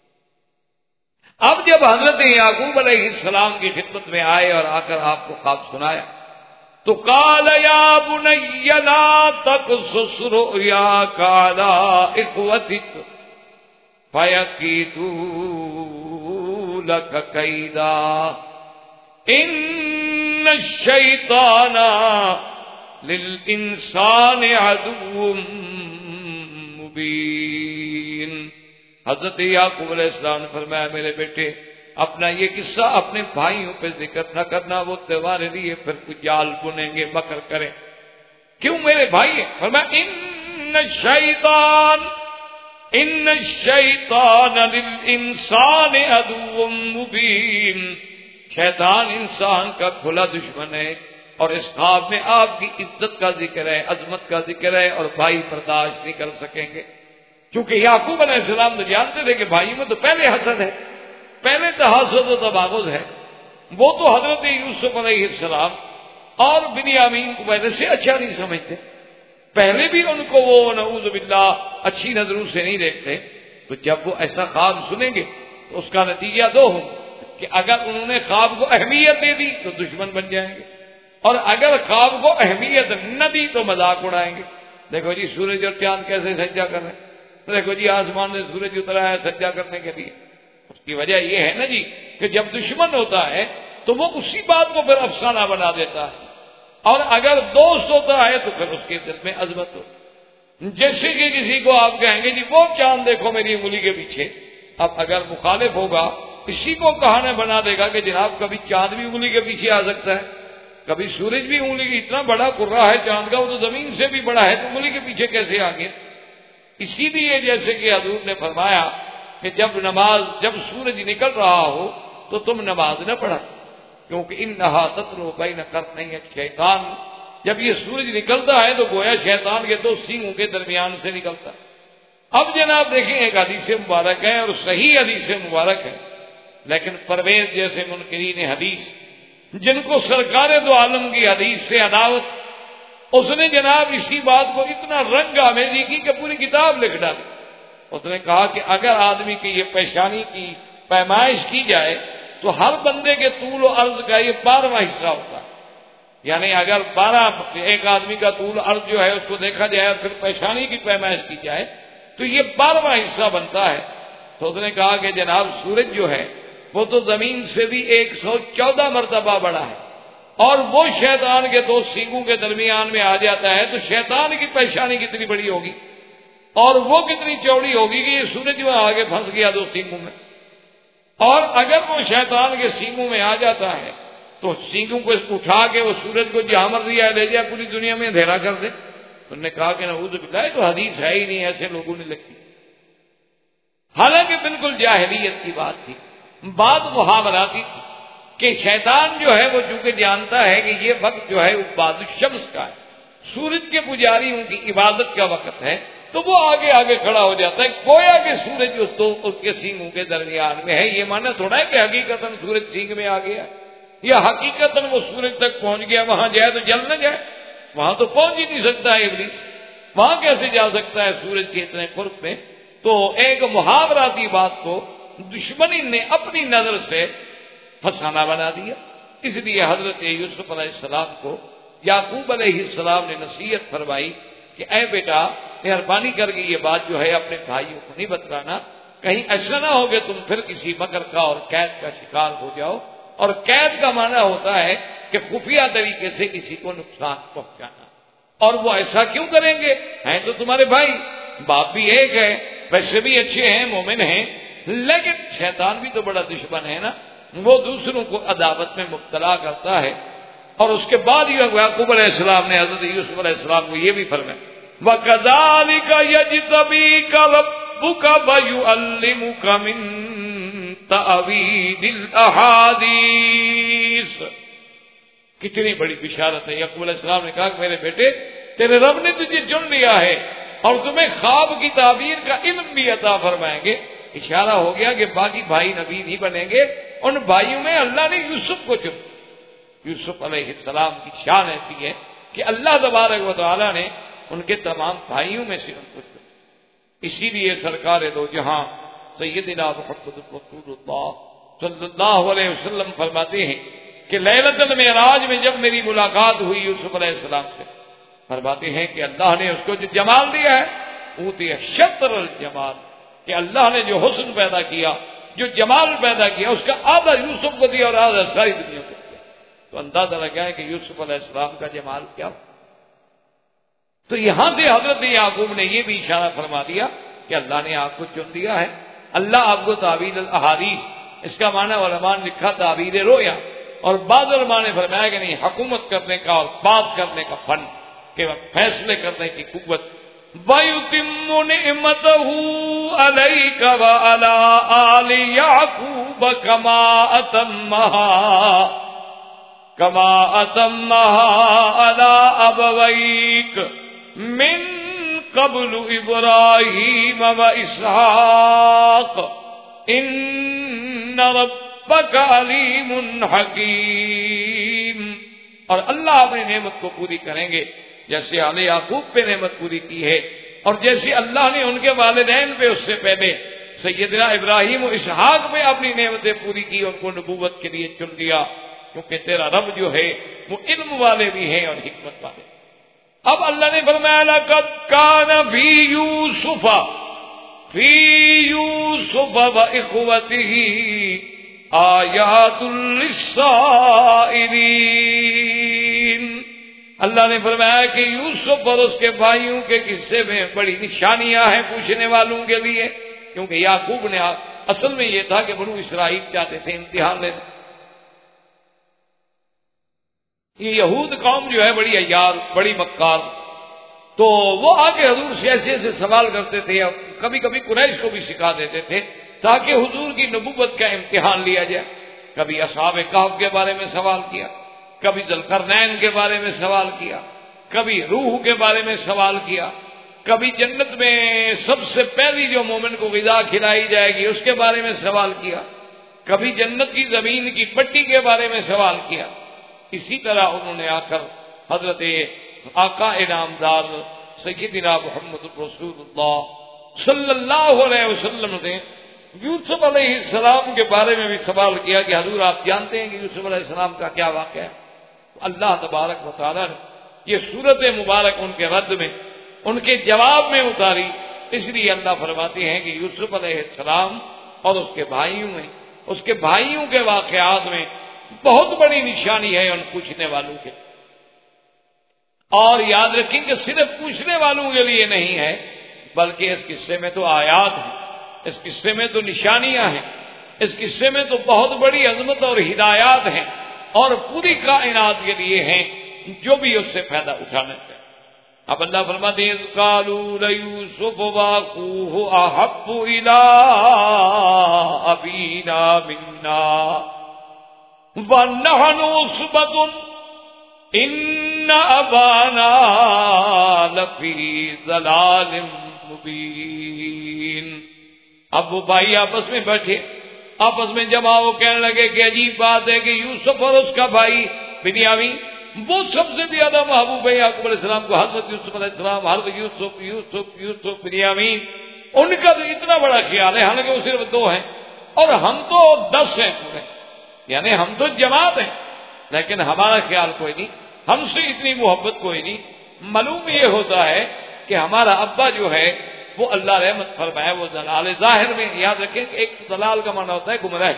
اب جب حضرت یعقوب علیہ السلام کی خدمت میں آئے اور آ کر آپ کو خواب سنایا تو قال یا بنی لا تقصص رؤیاک علی اخوتک فیکیدوا لک کیدا ان الشیطان للانسان عدو مبین. حضرت یعقوب علیہ السلام نے فرمایا میرے بیٹے اپنا یہ قصہ اپنے بھائیوں پہ ذکر نہ کرنا، وہ تمہارے لیے پھر کچھ جال بنیں گے، مکر کریں. کیوں میرے بھائی ہیں؟ فرمایا ان الشیطان للانسان عدو مبین، شیطان انسان کا کھلا دشمن ہے. اور اس خواب میں آپ کی عزت کا ذکر ہے، عظمت کا ذکر ہے، اور بھائی برداشت نہیں کر سکیں گے. کیونکہ یعقوب علیہ السلام تو جانتے تھے کہ بھائیوں میں تو پہلے حسد ہے، پہلے تحاسد و تباغض ہے. وہ تو حضرت یوسف علیہ السلام اور بنیامین کو پہلے سے اچھا نہیں سمجھتے، پہلے بھی ان کو وہ نعوذ باللہ اچھی نظروں سے نہیں دیکھتے. تو جب وہ ایسا خواب سنیں گے تو اس کا نتیجہ دو ہوں کہ اگر انہوں نے خواب کو اہمیت دے دی تو دشمن بن جائیں گے، اور اگر خواب کو اہمیت نہ دی تو مذاق اڑائیں گے. دیکھو جی سورج اور چاند کیسے سجدہ کر رہے ہیں، دیکھو جی آسمان سے سورج اترا ہے سجدہ کرنے کے لیے. اس کی وجہ یہ ہے نا جی کہ جب دشمن ہوتا ہے تو وہ اسی بات کو پھر افسانہ بنا دیتا ہے، اور اگر دوست ہوتا ہے تو پھر اس کے دل میں عظمت ہو. جیسے کہ کسی کو آپ کہیں گے جی وہ چاند دیکھو میری انگلی کے پیچھے، اب اگر مخالف ہوگا اسی کو کہانے بنا دے گا کہ جناب کبھی چاند بھی انگلی کے پیچھے آ سکتا ہے، کبھی سورج بھی انگلی کی، اتنا بڑا کرہ ہے چاند کا، وہ تو زمین سے بھی بڑا ہے، تو انگلی کے پیچھے کیسے آ گیا. اسی لیے جیسے کہ حضور نے فرمایا کہ جب سورج نکل رہا ہو تو تم نماز نہ پڑھا، کیونکہ انہا تطلع بین قرنی الشیطان، جب یہ سورج نکلتا ہے تو گویا شیطان کے دو سینگوں کے درمیان سے نکلتا ہے. اب جناب دیکھیں ایک حدیث مبارک ہے اور صحیح حدیث مبارک ہے، لیکن پرویز جیسے منکرین حدیث جن کو سرکار دو عالم کی حدیث سے عداوت، اس نے جناب اسی بات کو اتنا رنگ آمیزی کی کہ پوری کتاب لکھ ڈالی. اس نے کہا کہ اگر آدمی کی یہ پیشانی کی پیمائش کی جائے تو ہر بندے کے طول و عرض کا یہ 12واں حصہ ہوتا ہے. یعنی اگر 12 ایک آدمی کا طول عرض جو ہے اس کو دیکھا جائے اور پھر پیشانی کی پیمائش کی جائے تو یہ 12واں حصہ بنتا ہے. تو اس نے کہا کہ جناب سورج جو ہے وہ تو زمین سے بھی 114 مرتبہ بڑا ہے، اور وہ شیطان کے دو سینگوں کے درمیان میں آ جاتا ہے، تو شیطان کی پیشانی کتنی بڑی ہوگی اور وہ کتنی چوڑی ہوگی کہ یہ سورج میں آگے پھنس گیا دو سینگوں میں. اور اگر وہ شیطان کے سینگوں میں آ جاتا ہے تو سینگوں کو اٹھا کے وہ سورج کو جہاں مرضی آئے لے جائے، پوری دنیا میں اندھیرا کر دے. انہوں نے کہا کہ نعوذ باللہ تو حدیث ہے ہی نہیں، ایسے لوگوں نے لکھی. حالانکہ بالکل جاہلیت کی بات تھی، بات محاوراتی تھی کہ شیطان جو ہے وہ چونکہ جانتا ہے کہ یہ وقت جو ہے عباد الشمس کا ہے، سورج کے پجاریوں کی عبادت کا وقت ہے تو وہ آگے آگے کھڑا ہو جاتا ہے، گویا کہ سورج اس کے سینگوں کے درمیان میں ہے۔ یہ مانا تھوڑا ہے کہ حقیقتاً سورج سینگ میں آ گیا یا حقیقتاً وہ سورج تک پہنچ گیا، وہاں جائے تو جل نہ جائے، وہاں تو پہنچ ہی نہیں سکتا ہے ابلیس، وہاں کیسے جا سکتا ہے سورج کے اتنے قرب میں؟ تو ایک محاوراتی بات کو دشمنی نے اپنی نظر سے فسانہ بنا دیا۔ اس لیے حضرت یوسف علیہ السلام کو یعقوب علیہ السلام نے نصیحت فرمائی کہ اے بیٹا، مہربانی کر کے یہ بات جو ہے اپنے بھائیوں کو نہیں بتلانا، کہیں ایسا نہ ہو کہ تم پھر کسی مکر کا اور قید کا شکار ہو جاؤ۔ اور قید کا معنی ہوتا ہے کہ خفیہ طریقے سے کسی کو نقصان پہنچانا، اور وہ ایسا کیوں کریں گے؟ ہیں تو تمہارے بھائی، باپ بھی ایک ہے، ویسے بھی اچھے ہیں، مومن ہیں، لیکن شیطان بھی تو بڑا دشمن ہے نا، وہ دوسروں کو عداوت میں مبتلا کرتا ہے۔ اور اس کے بعد یعقوب علیہ السلام نے حضرت یوسف علیہ السلام کو یہ بھی فرمایا وَكَذَلِكَ يَجْتَبِيكَ رَبُّكَ وَيُعَلِّمُكَ مِن تَأْوِيلِ الْأَحَادِيثِ۔ کتنی بڑی بشارت ہے۔ یعقوب علیہ السلام نے کہا کہ میرے بیٹے، تیرے رب نے تجھے چن لیا ہے اور تمہیں خواب کی تعبیر کا علم بھی عطا فرمائیں گے۔ اشارہ ہو گیا کہ باقی بھائی نبی نہیں بنیں گے، ان بھائیوں میں اللہ نے یوسف کو چن۔ یوسف علیہ السلام کی شان ایسی ہے کہ اللہ تبارک و تعالی نے ان کے تمام بھائیوں میں سے ان کو چنا۔ اسی لیے سرکار دو جہاں سیدنا محمد رسول اللہ صلی اللہ علیہ وسلم فرماتے ہیں کہ لیلۃ المعراج میں جب میری ملاقات ہوئی یوسف علیہ السلام سے، فرماتے ہیں کہ اللہ نے اس کو جو جمال دیا ہے، اوتی شطر الجمال، کہ اللہ نے جو حسن پیدا کیا، جو جمال پیدا کیا، اس کا آدھا یوسف کو دیا اور آدھا ساری دنیا کو دیا۔ تو اندازہ لگا ہے کہ یوسف علیہ السلام کا جمال کیا۔ تو یہاں سے حضرت یعقوب نے یہ بھی اشارہ فرما دیا کہ اللہ نے آپ کو چن دیا ہے، اللہ آپ کو تعبیر الاحادیث، اس کا معنی علماء نے لکھا تعبیر رویا، اور بعض علماء نے فرمایا کہ نہیں، حکومت کرنے کا اور بات کرنے کا فن، کہ فیصلے کرنے کی قوت۔ وَيُتِمُّ نِعْمَتَهُ عَلَيْكَ وَعَلَىٰ آلِ يَعْقُوبَ كَمَا أَتَمَّهَا عَلَىٰ أَبَوَيْكَ مِن قَبْلُ إِبْرَاهِيمَ وَإِسْحَاقَ إِنَّ رَبَّكَ عَلِيمٌ حَكِيمٌ۔ اور اللہ اپنی نعمت کو پوری کریں گے جیسے آل یعقوب پہ نعمت پوری کی ہے، اور جیسے اللہ نے ان کے والدین پہ اس سے پہلے سیدنا ابراہیم و اسحاق پہ اپنی نعمتیں پوری کی، ان کو نبوت کے لیے چن لیا، کیونکہ تیرا رب جو ہے وہ علم والے بھی ہیں اور حکمت والے۔ اب اللہ نے فرمایا لَقَدْ كَانَ فِي يُوسُفَ وَإِخْوَتِهِ آيَاتٌ لِّلسَّائِلِينَ۔ اللہ نے فرمایا کہ یوسف اور اس کے بھائیوں کے قصے میں بڑی نشانیاں ہیں پوچھنے والوں کے لیے، کیونکہ یعقوب نے اصل میں یہ تھا کہ بنو اسرائیل چاہتے تھے امتحان لینا۔ یہ یہود قوم جو ہے بڑی عیار، بڑی مکار، تو وہ آ کے حضور سے ایسے ایسے سوال کرتے تھے، کبھی کبھی قریش کو بھی سکھا دیتے تھے تاکہ حضور کی نبوت کا امتحان لیا جائے۔ کبھی اصحاب کہف کے بارے میں سوال کیا، کبھی ذوالقرنین کے بارے میں سوال کیا، کبھی روح کے بارے میں سوال کیا، کبھی جنت میں سب سے پہلی جو مومن کو غذا کھلائی جائے گی اس کے بارے میں سوال کیا، کبھی جنت کی زمین کی پٹی کے بارے میں سوال کیا۔ اسی طرح انہوں نے آ کر حضرت آقا انعامدار سیدنا محمد رسول اللہ صلی اللہ علیہ وسلم نے یوسف علیہ السلام کے بارے میں بھی سوال کیا کہ حضور آپ جانتے ہیں کہ یوسف علیہ السلام کا کیا واقعہ ہے؟ اللہ تبارک و تعالیٰ نے یہ صورت مبارک ان کے رد میں، ان کے جواب میں اتاری۔ اس لیے اللہ فرماتے ہیں کہ یوسف علیہ السلام اور اس کے بھائیوں میں، اس کے بھائیوں کے واقعات میں بہت بڑی نشانی ہے ان پوچھنے والوں کے، اور یاد رکھیں کہ صرف پوچھنے والوں کے لیے نہیں ہے، بلکہ اس قصے میں تو آیات ہیں، اس قصے میں تو نشانیاں ہیں، اس قصے میں تو بہت بڑی عظمت اور ہدایات ہیں، اور پوری کائنات کے لیے ہیں جو بھی اس سے فائدہ اٹھانا چاہے۔ اب اللہ فرماتے ہیں قالوا ليوسف واخوه احب الى ابينا منا ونحن عصبة ان ابانا لفی ضلال مبین. اب وہ بھائی آپس میں بیٹھے، آپس میں جمع ہو، کہنے لگے کہ عجیب بات ہے کہ یوسف اور اس کا بھائی بنیامین وہ سب سے زیادہ محبوب ہے یعقوب علیہ السلام کو. حضرت یوسف علیہ السلام، حضرت یوسف یوسف یوسف بنیامین، ان کا تو اتنا بڑا خیال ہے، حالانکہ وہ صرف 2 ہیں اور ہم تو 10 ہیں پورے، یعنی ہم تو جماعت ہیں، لیکن ہمارا خیال کوئی نہیں، ہم سے اتنی محبت کوئی نہیں. معلوم یہ ہوتا ہے کہ ہمارا ابا جو ہے وہ اللہ رحمت فرمائے وہ ضلال ظاہر میں. یاد رکھیں کہ ایک ضلال کا معنی ہوتا ہے گمراہ،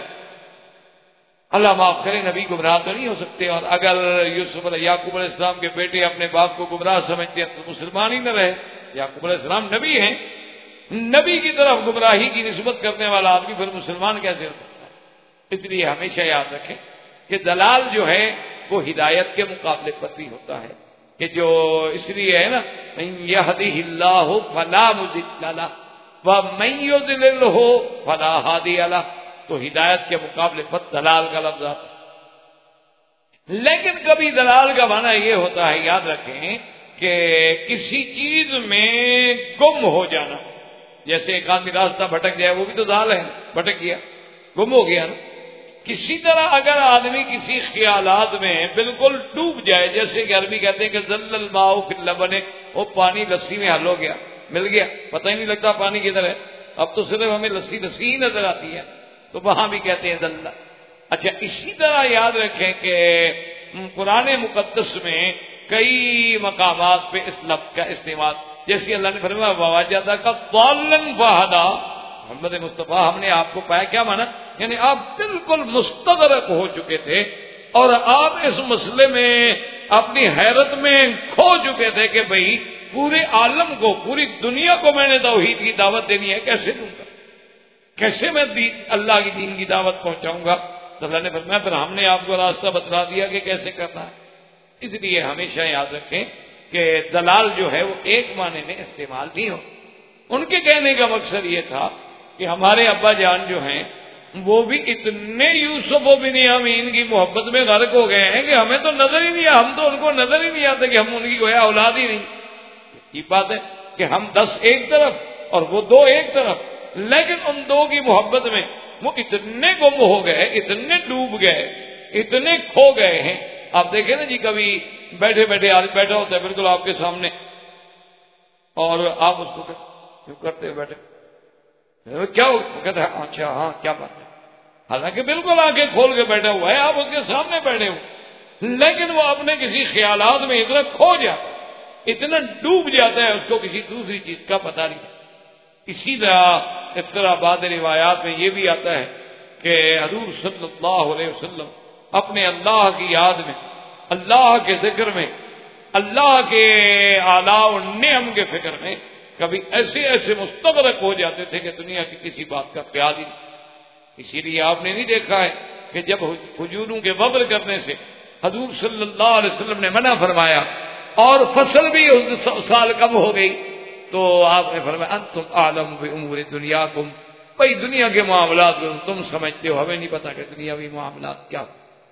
اللہ معاف کرے، نبی گمراہ تو نہیں ہو سکتے، اور اگر یوسف علیہ یعقوب علیہ السلام کے بیٹے اپنے باپ کو گمراہ سمجھتے ہیں تو مسلمان ہی نہ رہے. یعقوب علیہ السلام نبی ہیں، نبی کی طرف گمراہی کی نسبت کرنے والا آدمی پھر مسلمان کیسے ہو سکتا ہے؟ اس لیے ہمیشہ یاد رکھیں کہ دلال جو ہے وہ ہدایت کے مقابلے پر بھی ہوتا ہے، کہ جو اس لیے ہے نا من یہدہ اللہ فلا مضل لہ ومن یضللہ فلا ہادی لہ، تو ہدایت کے مقابلے پر دلال کا لفظ آتا ہے. لیکن کبھی دلال کا معنی یہ ہوتا ہے، یاد رکھیں کہ کسی چیز میں گم ہو جانا، جیسے ایک آدمی راستہ بھٹک جائے وہ بھی تو دلال ہے، بھٹک گیا، گم ہو گیا نا. کسی طرح اگر آدمی کسی خیالات میں بالکل ڈوب جائے، جیسے کہ عربی کہتے ہیں کہ ذل الماء فی اللبن، وہ پانی لسی میں حل ہو گیا، مل گیا، پتہ ہی نہیں لگتا پانی کدھر ہے، اب تو صرف ہمیں لسی لسی ہی نظر آتی ہے، تو وہاں بھی کہتے ہیں ذل. اچھا اسی طرح یاد رکھیں کہ قرآن مقدس میں کئی مقامات پہ اس لفظ کا استعمال، جیسے اللہ نے فرمایا وَوَجَدَكَ ضَالًّا فَهَدَىٰ، محمد مصطفیٰ ہم نے آپ کو پایا، کیا مانا؟ یعنی آپ بالکل مستغرق ہو چکے تھے اور آپ اس مسئلے میں اپنی حیرت میں کھو چکے تھے کہ بھئی پورے عالم کو، پوری دنیا کو میں نے توحید کی دعوت دینی ہے، کیسے دوں گا، کیسے میں اللہ کی دین کی دعوت پہنچاؤں گا؟ تو اللہ نے فرمایا پھر ہم نے آپ کو راستہ بتلا دیا کہ کیسے کرنا ہے. اس لیے ہمیشہ یاد رکھیں کہ دلال جو ہے وہ ایک معنی میں استعمال نہیں ہو. ان کے کہنے کا مقصد یہ تھا کہ ہمارے ابا جان جو ہیں وہ بھی اتنے یوسف و بنیامین کی محبت میں غرق ہو گئے ہیں کہ ہمیں تو نظر ہی نہیں، ہم تو ان کو نظر ہی نہیں آتے کہ ہم ان کی گویا اولاد ہی نہیں. یہ بات ہے کہ ہم 10 ایک طرف اور وہ 2 ایک طرف، لیکن ان 2 کی محبت میں وہ اتنے گم ہو گئے، اتنے ڈوب گئے، اتنے کھو گئے ہیں. آپ دیکھیں نا جی، کبھی بیٹھے بیٹھے آدمی بیٹھا ہوتا ہے بالکل آپ کے سامنے اور آپ اس کو کیوں کرتے ہوئے بیٹھے، کیا ہو؟ کہتے ہیں اچھا ہاں کیا بات ہے، حالانکہ بالکل آنکھیں کھول کے بیٹھا ہوا ہے، آپ اس کے سامنے بیٹھے ہو، لیکن وہ اپنے کسی خیالات میں اتنا کھو جاتا ہے، اتنا ڈوب جاتا ہے، اس کو کسی دوسری چیز کا پتہ نہیں. اسی طرح اس طرح بعض روایات میں یہ بھی آتا ہے کہ حضور صلی اللہ علیہ وسلم اپنے اللہ کی یاد میں، اللہ کے ذکر میں، اللہ کے آلاء و نعم کے فکر میں کبھی ایسے ایسے مستغرق ہو جاتے تھے کہ دنیا کی کسی بات کا خیال ہی نہیں. اسی لیے آپ نے نہیں دیکھا ہے کہ جب کھجوروں کے وبر کرنے سے حضور صلی اللہ علیہ وسلم نے منع فرمایا اور فصل بھی اس سال کم ہو گئی تو آپ نے فرمایا انتم اعلم بامور دنیاکم، بھائی دنیا کے معاملات تم سمجھتے ہو، ہمیں نہیں پتا کہ دنیاوی معاملات کیا.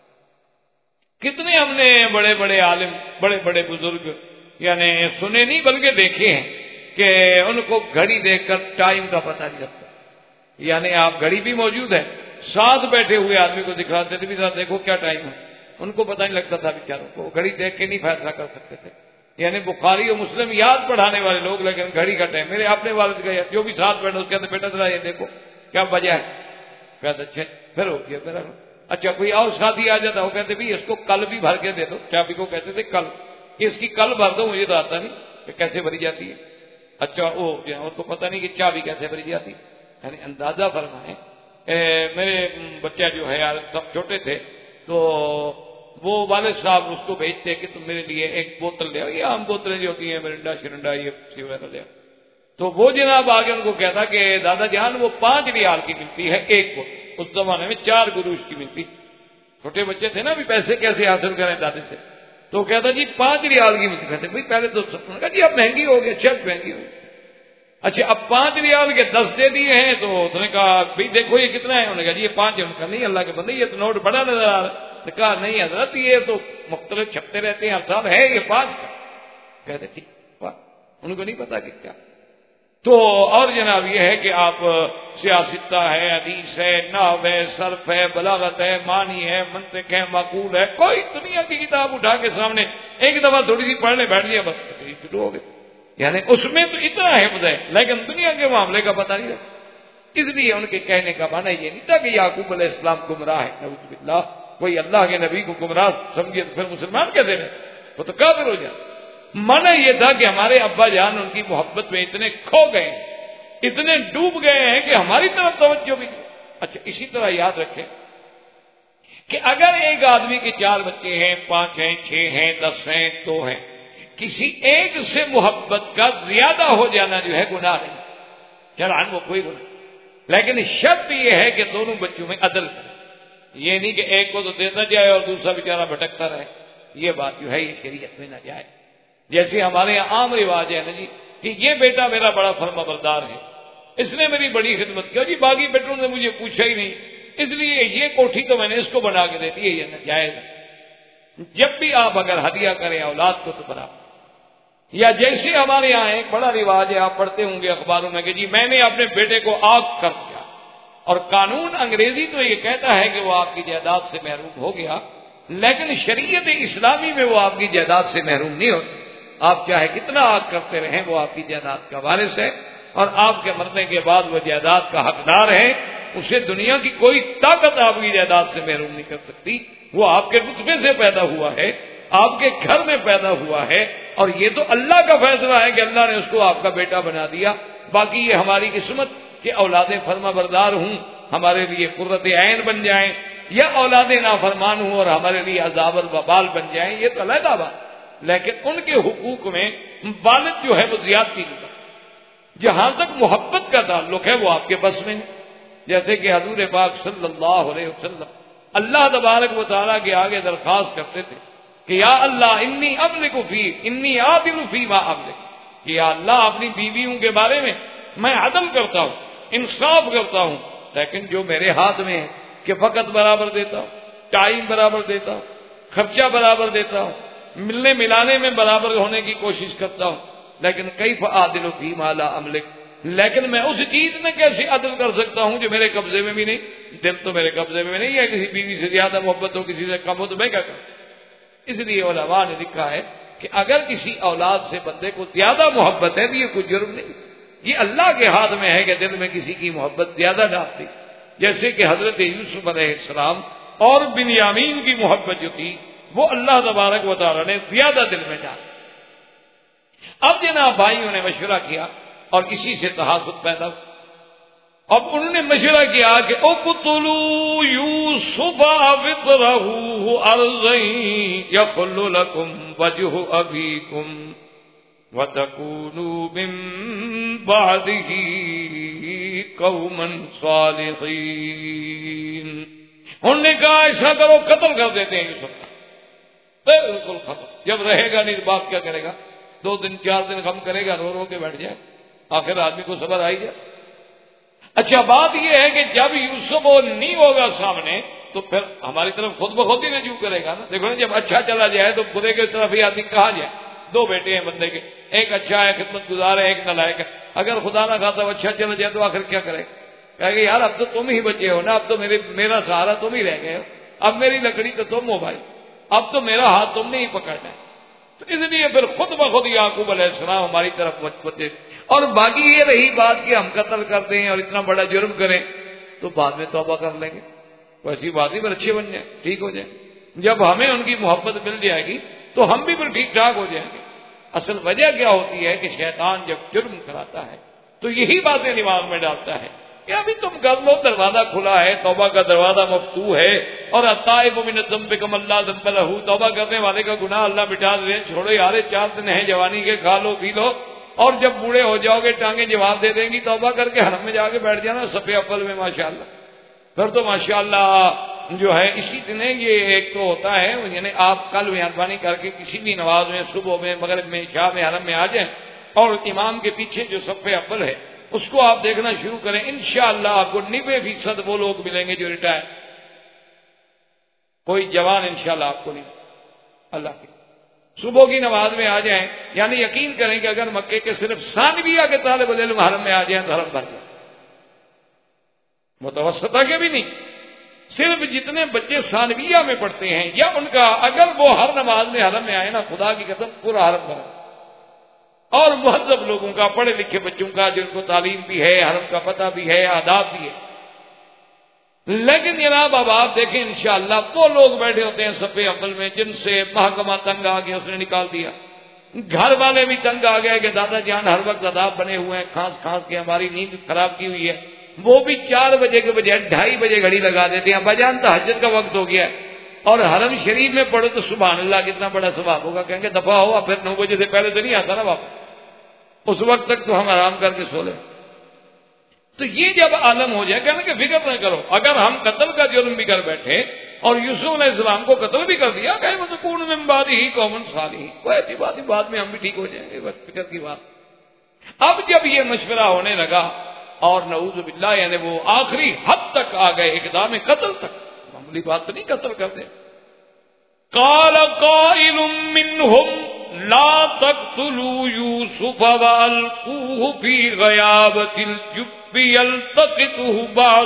کتنے ہم نے بڑے بڑے عالم، بڑے بڑے بزرگ یعنی سنے نہیں بلکہ دیکھے ہیں کہ ان کو گھڑی دیکھ کر ٹائم کا پتہ نہیں لگتا. یعنی آپ گھڑی بھی موجود ہے، ساتھ بیٹھے ہوئے آدمی کو دکھاتے تھے بھی ذرا دیکھو کیا ٹائم ہے، ان کو پتہ نہیں لگتا تھا بیچاروں کو، گھڑی دیکھ کے نہیں فیصلہ کر سکتے تھے. یعنی بخاری اور مسلم یاد پڑھانے والے لوگ، لیکن گھڑی کا ٹائم. میرے اپنے والد گئے جو بھی ساتھ بیٹھے اس کہتے بیٹا ذرا یہ دیکھو کیا بجا ہے، کہتے اچھا پھر ہو گیا پھر. اچھا کوئی اور ساتھی آ جاتا وہ کہتے بھی اس کو کل بھی بھر کے دے دو، چابی کو کہتے تھے کل، کہ اس کی کل بھر دو، مجھے تو آتا نہیں کہ کیسے بھری جاتی ہے. اچھا وہ تو پتہ نہیں کہ چابی کیسے بھری جاتی. یعنی اندازہ فرمائیں میرے بچہ جو ہے یار سب چھوٹے تھے تو وہ والد صاحب اس کو بھیجتے کہ تم میرے لیے ایک بوتل لے آؤ، یہ عام بوتلیں جو ہوتی ہیں مرنڈا شرنڈا یہ سی وغیرہ لے آؤ. تو وہ جناب آگے ان کو کہتا کہ دادا جان وہ 5 ریال کی ملتی ہے ایک بوتل، اس زمانے میں 4 گروش کی ملتی. چھوٹے بچے تھے نا، ابھی پیسے کیسے حاصل کریں دادے سے، تو کہتا جی 5 ریال کی ملتی. کہتے بھائی پہلے تو سب نے کہا جی اب مہنگی ہو گئی، شرط مہنگی ہو گئی. اچھا اب 5 ریال کے 10 دے دیے ہیں تو اس نے کہا بھائی دیکھو یہ کتنا ہے؟ انہوں نے کہا جی یہ 5 ہے۔ کہا نہیں اللہ کے بندے یہ تو نوٹ بڑا نظر آ رہا ہے۔ کہا نہیں حضرت یہ تو مختلف چھپتے رہتے ہیں ہر سال، ہے یہ 5 کا۔ کہتے ٹھیک، ان کو نہیں پتا کہ کیا۔ تو اور جناب یہ ہے کہ آپ سیاستہ ہے، حدیث ہے، نحو ہے، صرف ہے، بلاغت ہے، معنی ہے، منطق ہے، معقول ہے، کوئی دنیا کی کتاب اٹھا کے سامنے ایک دفعہ تھوڑی سی پڑھنے بیٹھ لیا بس شروع ہو گئے۔ یعنی اس میں تو اتنا حفظ ہے لیکن دنیا کے معاملے کا پتہ نہیں رہتا۔ اس لیے ان کے کہنے کا معنی یہ نہیں تھا کہ یعقوب علیہ السلام گمراہ ہے، نعوذ باللہ، کوئی اللہ کے نبی کو گمراہ سمجھے تو پھر مسلمان کیسے رہے؟ وہ تو کافر ہو جائے۔ معنی یہ تھا کہ ہمارے ابا جان ان کی محبت میں اتنے کھو گئے ہیں، اتنے ڈوب گئے ہیں کہ ہماری طرف توجہ بھی نہیں۔ اچھا اسی طرح یاد رکھیں کہ اگر ایک آدمی کے 4 بچے ہیں، 5 ہیں، 6 ہیں، 10 ہیں، 2 ہیں، کسی ایک سے محبت کا زیادہ ہو جانا جو ہے گناہ نہیں، شرعاً وہ کوئی گناہ، لیکن شرط یہ ہے کہ دونوں بچوں میں عدل کرے۔ یہ نہیں کہ ایک کو تو دیتا جائے اور دوسرا بیچارہ بھٹکتا رہے، یہ بات جو ہے یہ شریعت میں نہ جائے۔ جیسے ہمارے یہاں عام رواج ہے نا جی کہ یہ بیٹا میرا بڑا فرما بردار ہے، اس نے میری بڑی خدمت کی، جی باقی بیٹوں نے مجھے پوچھا ہی نہیں، اس لیے یہ کوٹھی تو میں نے اس کو بنا کے دے دی ہے، یہ ناجائز ہے۔ جب بھی آپ اگر ہدیہ کریں اولاد کو تو برابر۔ یا جیسے ہمارے یہاں ایک بڑا رواج ہے، آپ پڑھتے ہوں گے اخباروں میں کہ جی میں نے اپنے بیٹے کو آگ کر دیا، اور قانون انگریزی تو یہ کہتا ہے کہ وہ آپ کی جائیداد سے محروم ہو گیا، لیکن شریعت اسلامی میں وہ آپ کی جائیداد سے محروم نہیں ہوتا۔ آپ چاہے کتنا آگ کرتے رہیں وہ آپ کی جائیداد کا وارث ہے، اور آپ کے مرنے کے بعد وہ جائیداد کا حقدار ہے۔ اسے دنیا کی کوئی طاقت آپ کی جائیداد سے محروم نہیں کر سکتی۔ وہ آپ کے نطفے سے پیدا ہوا ہے، آپ کے گھر میں پیدا ہوا ہے، اور یہ تو اللہ کا فیصلہ ہے کہ اللہ نے اس کو آپ کا بیٹا بنا دیا۔ باقی یہ ہماری قسمت کہ اولادیں فرما بردار ہوں، ہمارے لیے قرۃ عین بن جائیں، یا اولادیں نافرمان ہوں اور ہمارے لیے عذاب الوبال بن جائیں، یہ تو علیحدہ بات۔ لیکن ان کے حقوق میں والد جو ہے وہ زیادتی نہیں کرتا۔ جہاں تک محبت کا تعلق ہے وہ آپ کے بس میں ہے۔ جیسے کہ حضور پاک صلی اللہ علیہ وسلم اللہ تبارک و تعالیٰ کے آگے درخواست کرتے تھے کہ یا اللہ انی املک فی انی عادل فی ما املک، کہ یا اللہ اپنی بیویوں کے بارے میں عدل کرتا ہوں، انصاف کرتا ہوں، لیکن جو میرے ہاتھ میں ہے کہ فقط برابر دیتا ہوں، ٹائم برابر دیتا ہوں، خرچہ برابر دیتا ہوں، ملنے ملانے میں برابر ہونے کی کوشش کرتا ہوں، لیکن کیف اعدل فی ما لا املک، لیکن میں اس چیز میں کیسے عدل کر سکتا ہوں جو میرے قبضے میں بھی نہیں؟ دل تو میرے قبضے میں نہیں ہے، کسی بیوی سے زیادہ محبت ہو، کسی سے کم ہو، تو میں کیا کروں؟ اس لیے علماء نے لکھا ہے کہ اگر کسی اولاد سے بندے کو زیادہ محبت ہے تو یہ کوئی جرم نہیں، یہ اللہ کے ہاتھ میں ہے کہ دل میں کسی کی محبت زیادہ ڈالتی، جیسے کہ حضرت یوسف علیہ السلام اور بنیامین کی محبت جو تھی وہ اللہ تبارک و تعالی نے زیادہ دل میں ڈالی۔ اب جناب بھائیوں نے مشورہ کیا اور اسی سے تحاسد پیدا ہوا۔ اب انہوں نے مشورہ کیا کہ اقتلوا یوسف وطرحوه ارضا یخل لکم وجہ ابیکم وتکونوا من بعدہ قوما صالحین۔ انہوں نے کہا ایسا کرو قتل کر دیتے ہیں یوسف، بالکل ختم، جب رہے گا نہیں بات کیا کرے گا؟ 2 دن 4 دن غم کرے گا، رو رو کے بیٹھ جائے، آخر آدمی کو صبر آئی جائے۔ اچھا بات یہ ہے کہ جب یوسف وہ نہیں ہوگا سامنے تو پھر ہماری طرف خود بخود ہی رجوع کرے گا نا۔ دیکھو نا جب اچھا چلا جائے تو برے کی طرف ہی آدمی کہا جائے۔ 2 بیٹے ہیں بندے کے، ایک اچھا ہے خدمت گزار ہے، ایک نالائق ہے، اگر خدا نہ خاصا اچھا چلا جائے تو آخر کیا کرے؟ کہے گا یار اب تو تم ہی بچے ہو نا، اب تو میرا سہارا تم ہی رہ گئے ہو، اب میری لکڑی تو تم ہو بھائی، اب تو میرا ہاتھ تم نے ہی پکڑنا ہے۔ تو اس لیے پھر خود بخود یعقوب علیہ السلام ہماری طرف متوجہ۔ اور باقی یہ رہی بات کہ ہم قتل کر دیں اور اتنا بڑا جرم کریں تو بعد میں توبہ کر لیں گے، ویسی بات ہی پر اچھے بن جائیں، ٹھیک ہو جائیں۔ جب ہمیں ان کی محبت مل جائے گی تو ہم بھی پھر ٹھیک ٹھاک ہو جائیں گے۔ اصل وجہ کیا ہوتی ہے کہ شیطان جب جرم کراتا ہے تو یہی باتیں دماغ میں ڈالتا ہے کہ ابھی تم کر لو، دروازہ کھلا ہے، توبہ کا دروازہ مفتوح ہے، اور التائب من الذنب کمن لا ذنب لہ، توبہ کرنے والے کا گناہ اللہ مٹا دے، چھوڑو یار 4 دن ہیں جوانی کے، کھا لو پی لو، اور جب بوڑھے ہو جاؤ گے ٹانگیں جواب دے دیں گی، توبہ کر کے حرم میں جا کے بیٹھ جانا صفے اول میں ماشاءاللہ۔ پھر تو ماشاءاللہ جو ہے اسی دن یہ ایک تو ہوتا ہے، یعنی آپ کل مہربانی کر کے کسی بھی نماز میں، صبح میں، مغرب میں، عشاء میں حرم میں آ جائیں اور امام کے پیچھے جو صف اول ہے اس کو آپ دیکھنا شروع کریں، انشاءاللہ آپ کو 90% وہ لوگ ملیں گے جو ریٹائر، کوئی جوان انشاءاللہ آپ کو نہیں۔ اللہ کی صبح کی نماز میں آ جائیں، یعنی یقین کریں کہ اگر مکے کے صرف ثانویہ کے طالب علم حرم میں آ جائیں تو حرم بھر جائے، متوسطہ کے بھی نہیں، صرف جتنے بچے ثانویہ میں پڑھتے ہیں یا ان کا اگر وہ ہر نماز میں حرم میں آئے نا، خدا کی قسم پورا حرم بھرا، اور مہذب لوگوں کا، پڑھے لکھے بچوں کا جن کو تعلیم بھی ہے، حرم کا پتہ بھی ہے، آداب بھی ہے۔ لیکن جناب اب آپ دیکھیں انشاءاللہ وہ لوگ بیٹھے ہوتے ہیں صف اول میں جن سے محکمہ تنگ آ گیا، اس نے نکال دیا، گھر والے بھی تنگ آ گئے کہ دادا جان ہر وقت عذاب بنے ہوئے ہیں، کھانس کھانس کے ہماری نیند خراب کی ہوئی ہے، وہ بھی 4 بجے کے بجائے 2:30 بجے گھڑی لگا دیتے ہیں، بجان تہجد کا وقت ہو گیا ہے، اور حرم شریف میں پڑھو تو سبحان اللہ کتنا بڑا ثواب ہوگا، کہیں گے دفعہ ہوا، پھر 9 بجے سے پہلے تو نہیں آتا نا واپس، اس وقت تک تو ہم آرام کر کے سو لیں۔ تو یہ جب عالم ہو جائے کہنے کہ فکر نہ کرو، اگر ہم قتل کا جرم بھی کر بیٹھے اور یوسف علیہ السلام کو قتل بھی کر دیا کہ وہ تو کون من بعد ہی قوم صالحین، کوئی ایسی بات نہیں، بعد میں ہم بھی ٹھیک ہو جائیں گے، بس فکر کی بات۔ اب جب یہ مشورہ ہونے لگا اور نعوذ باللہ یعنی وہ آخری حد تک آ گئے، اقدام قتل تک، معمولی بات تو نہیں قتل کر دیں۔ قال قائل منهم لا تقتلوا يوسف والقوه في غيابة الجب يلتقطه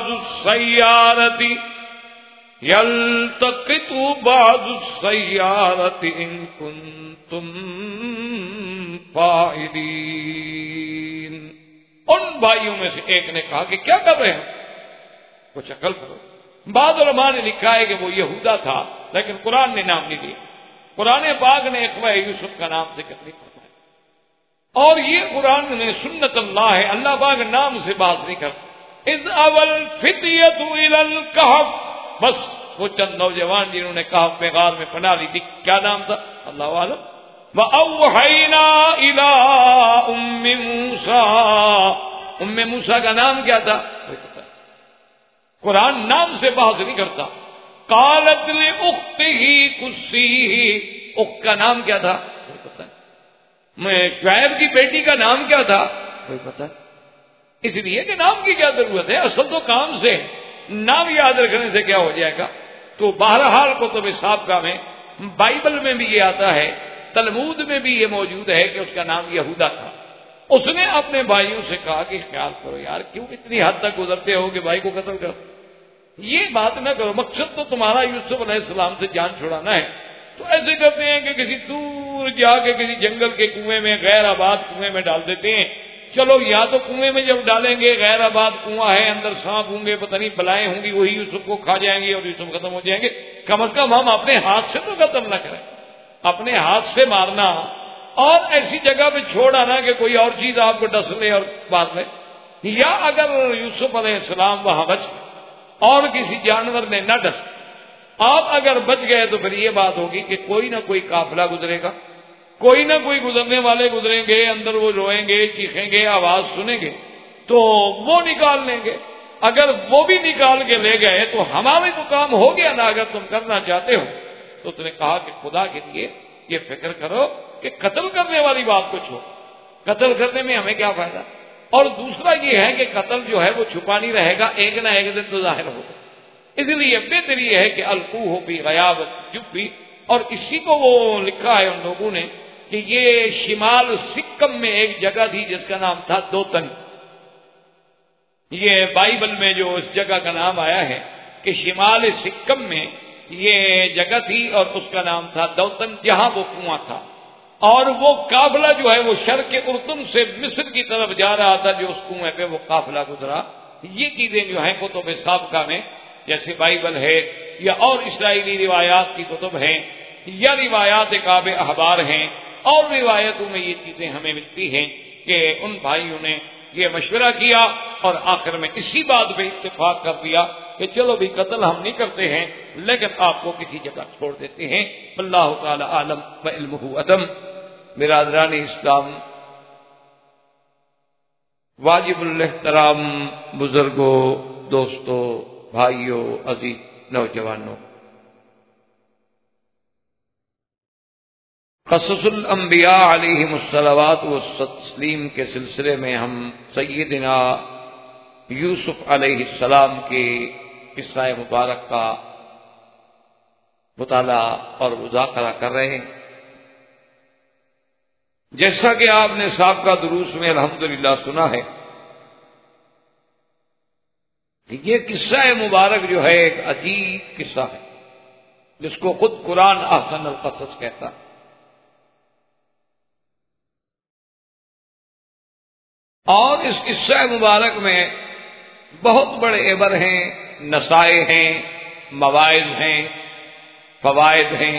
بعض السيارة إن كنتم فاعلين۔ ان بھائیوں میں سے ایک نے کہا کہ کیا کر رہے ہیں، کچھ عقل کرو۔ بعض علماء نے لکھا ہے کہ وہ یہودا تھا، لیکن قرآن نے نام نہیں لیا، قرآن پاک نے اخوہ یوسف کا نام ذکر نہیں فرمایا، اور یہ قرآن میں سنت اللہ ہے، اللہ پاک نام سے بات نہیں کرتا۔ اذ اول فتیۃ الی الکہف، بس وہ چند نوجوان جنہوں نے کہف میں غار میں پناہ لی تھی، کیا نام تھا اللہ عالم۔ وَأَوْحَيْنَا إِلَىٰ أُمِّ مُوسَىٰ، ام موسیٰ کا نام کیا تھا، قرآن نام سے بحث نہیں کرتا۔ قالت لأختہ قصیہ، اخت کا نام کیا تھا کوئی پتہ نہیں، شعیب کی بیٹی کا نام کیا تھا کوئی پتہ نہیں، اس لیے کہ نام کی کیا ضرورت ہے، اصل تو کام سے، نام یاد رکھنے سے کیا ہو جائے گا۔ تو بہرحال کتب سابقہ میں، بائبل میں بھی یہ آتا ہے، تلمود میں بھی یہ موجود ہے کہ اس کا نام یہودا تھا۔ اس نے اپنے بھائیوں سے کہا کہ خیال کرو یار، کیوں اتنی حد تک گزرتے ہو کہ بھائی کو قتل کرو، یہ بات نہ کرو، مقصد تو تمہارا یوسف علیہ السلام سے جان چھڑانا ہے، تو ایسے کرتے ہیں کہ کسی دور جا کے کسی جنگل کے کنویں میں، غیر آباد کنویں میں ڈال دیتے ہیں، چلو یا تو کنویں میں جب ڈالیں گے غیر آباد کنواں ہے، اندر سانپ ہوں گے، پتہ نہیں بلائیں ہوں گی، وہی یوسف کو کھا جائیں گے اور یوسف ختم ہو جائیں گے، کم از کم ہم اپنے ہاتھ سے تو قتل نہ کریں، اپنے ہاتھ سے مارنا اور ایسی جگہ پہ چھوڑ آنا کہ کوئی اور چیز آپ کو ڈس لے اور مار لے، یا اگر یوسف علیہ السلام وہاں بچ گئے اور کسی جانور نے نہ ڈس، آپ اگر بچ گئے تو پھر یہ بات ہوگی کہ کوئی نہ کوئی قافلہ گزرے گا، کوئی نہ کوئی گزرنے والے گزریں گے، اندر وہ روئیں گے، چیخیں گے، آواز سنیں گے تو وہ نکال لیں گے، اگر وہ بھی نکال کے لے گئے تو ہمارے تو کام ہو گیا نا، اگر تم کرنا چاہتے ہو۔ تو اس نے کہا کہ خدا کے لیے یہ فکر کرو کہ قتل کرنے والی بات کو چھوڑو، قتل کرنے میں ہمیں کیا فائدہ، اور دوسرا یہ ہے کہ قتل جو ہے وہ چھپا نہیں رہے گا، ایک نہ ایک دن تو ظاہر ہوگا، اس لیے بہتر یہ ہے کہ القوہ فی غیابۃ الجب، اور اسی کو وہ لکھا ہے ان لوگوں نے کہ یہ شمال سکم میں ایک جگہ تھی جس کا نام تھا دوتن، یہ بائبل میں جو اس جگہ کا نام آیا ہے کہ شمال سکم میں یہ جگہ تھی اور اس کا نام تھا دوتن، جہاں وہ کنواں تھا، اور وہ قافلہ جو ہے وہ شرق اردن سے مصر کی طرف جا رہا تھا، جو اس کنویں پہ وہ قافلہ گزرا۔ یہ چیزیں جو ہیں کتب سابقہ میں جیسے بائبل ہے یا اور اسرائیلی روایات کی کتب ہیں یا روایات کعب احبار ہیں، اور روایتوں میں یہ چیزیں ہمیں ملتی ہیں کہ ان بھائیوں نے یہ مشورہ کیا اور آخر میں اسی بات پہ اتفاق کر دیا کہ چلو بھی قتل ہم نہیں کرتے ہیں لیکن آپ کو کسی جگہ چھوڑ دیتے ہیں۔ اللہ تعالی عالم و علمہ اتم۔ برادران اسلام، واجب الاحترام بزرگوں، دوستوں، بھائیوں، عزیز نوجوانوں، قصص الانبیاء علیہم الصلوات والتسلیم کے سلسلے میں ہم سیدنا یوسف علیہ السلام کے قصہ مبارک کا مطالعہ اور مذاکرہ کر رہے ہیں۔ جیسا کہ آپ نے سابقہ دروس میں الحمدللہ سنا ہے کہ یہ قصہ مبارک جو ہے ایک عجیب قصہ ہے جس کو خود قرآن احسن القصص کہتا ہے، اور اس قصہ مبارک میں بہت بڑے عبر ہیں، نصائح ہیں، مواعظ ہیں، فوائد ہیں۔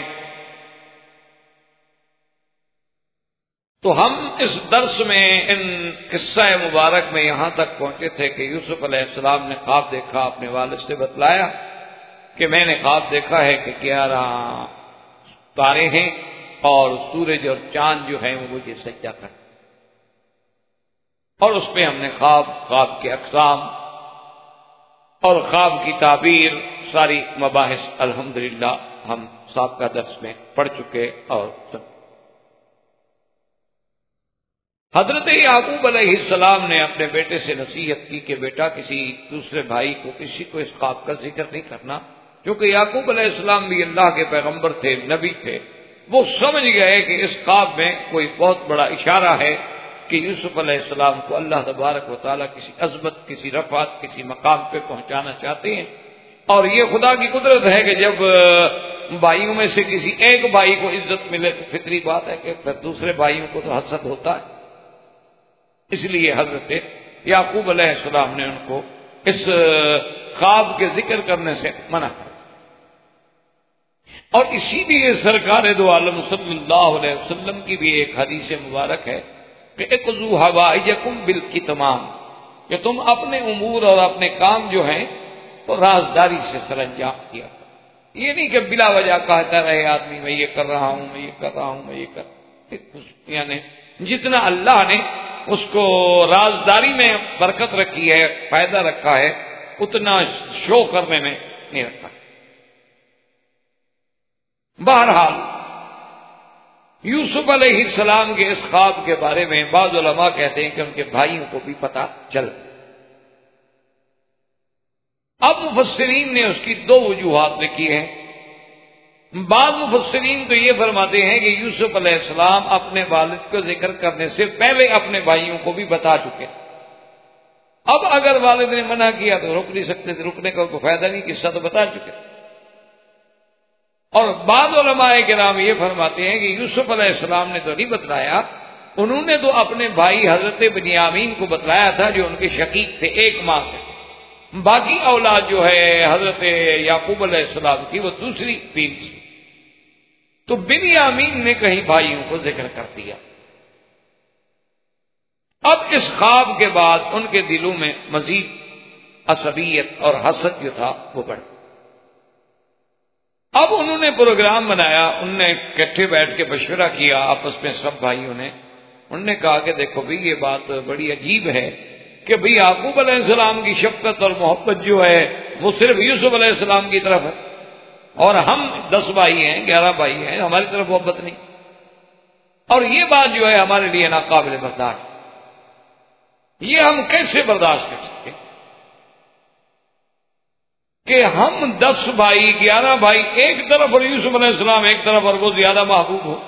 تو ہم اس درس میں ان قصہ مبارک میں یہاں تک پہنچے تھے کہ یوسف علیہ السلام نے خواب دیکھا، اپنے والد سے بتلایا کہ میں نے خواب دیکھا ہے کہ 11 تارے ہیں اور سورج اور چاند جو ہیں وہ مجھے سجدہ کرتے، اور اس پہ ہم نے خواب کے اقسام اور خواب کی تعبیر ساری مباحث الحمدللہ ہم سابقہ درس میں پڑھ چکے۔ اور حضرت یعقوب علیہ السلام نے اپنے بیٹے سے نصیحت کی کہ بیٹا کسی دوسرے بھائی کو، کسی کو اس خواب کا ذکر نہیں کرنا، کیونکہ یعقوب علیہ السلام بھی اللہ کے پیغمبر تھے، نبی تھے۔ وہ سمجھ گئے کہ اس خواب میں کوئی بہت بڑا اشارہ ہے کہ یوسف علیہ السلام کو اللہ تبارک و تعالیٰ کسی عظمت، کسی رفعت، کسی مقام پہ پہنچانا چاہتے ہیں، اور یہ خدا کی قدرت ہے کہ جب بھائیوں میں سے کسی ایک بھائی کو عزت ملے تو فطری بات ہے کہ پھر دوسرے بھائیوں کو تو حسد ہوتا ہے۔ اس لیے حضرت یعقوب علیہ السلام نے ان کو اس خواب کے ذکر کرنے سے منع کیا، اور اسی لیے سرکار دو عالم صلی اللہ علیہ وسلم کی بھی ایک حدیث مبارک ہے کہ اقضوا حوائجکم بالکتمان، کہ تم اپنے امور اور اپنے کام جو ہیں وہ رازداری سے سر انجام کیا۔ یہ نہیں کہ بلا وجہ کہتا رہے آدمی میں یہ کر رہا ہوں، میں یہ کر رہا ہوں، میں یہ کر، یعنی جتنا اللہ نے اس کو رازداری میں برکت رکھی ہے، فائدہ رکھا ہے، اتنا شو کرنے میں نہیں رکھا۔ بہرحال یوسف علیہ السلام کے اس خواب کے بارے میں بعض علماء کہتے ہیں کہ ان کے بھائیوں کو بھی پتہ چل۔ اب مفسرین نے اس کی 2 وجوہات لکھی ہیں۔ بعض مفسرین تو یہ فرماتے ہیں کہ یوسف علیہ السلام اپنے والد کو ذکر کرنے سے پہلے اپنے بھائیوں کو بھی بتا چکے، اب اگر والد نے منع کیا تو روک نہیں سکتے تھے، رکنے کا کوئی فائدہ نہیں، قصہ تو بتا چکے۔ اور بعض علماء کرام یہ فرماتے ہیں کہ یوسف علیہ السلام نے تو نہیں بتلایا، انہوں نے تو اپنے بھائی حضرت بنیامین کو بتلایا تھا جو ان کے شقیق تھے ایک ماں سے، باقی اولاد جو ہے حضرت یعقوب علیہ السلام کی وہ دوسری بین سے، تو بنیامین نے کہیں بھائیوں کو ذکر کر دیا۔ اب اس خواب کے بعد ان کے دلوں میں مزید عصبیت اور حسد جو تھا وہ بڑھ۔ اب انہوں نے پروگرام بنایا، انہوں نے اکٹھے بیٹھ کے مشورہ کیا آپس میں سب بھائیوں نے، انہوں نے کہا کہ دیکھو بھی یہ بات بڑی عجیب ہے کہ بھئی یعقوب علیہ السلام کی شفقت اور محبت جو ہے وہ صرف یوسف علیہ السلام کی طرف ہے، اور ہم 10 بھائی ہیں، 11 بھائی ہیں، ہماری طرف محبت نہیں، اور یہ بات جو ہے ہمارے لیے ناقابل برداشت، یہ ہم کیسے برداشت کر سکتے کہ ہم 10 بھائی 11 بھائی ایک طرف اور یوسف علیہ السلام ایک طرف اور وہ زیادہ محبوب ہو۔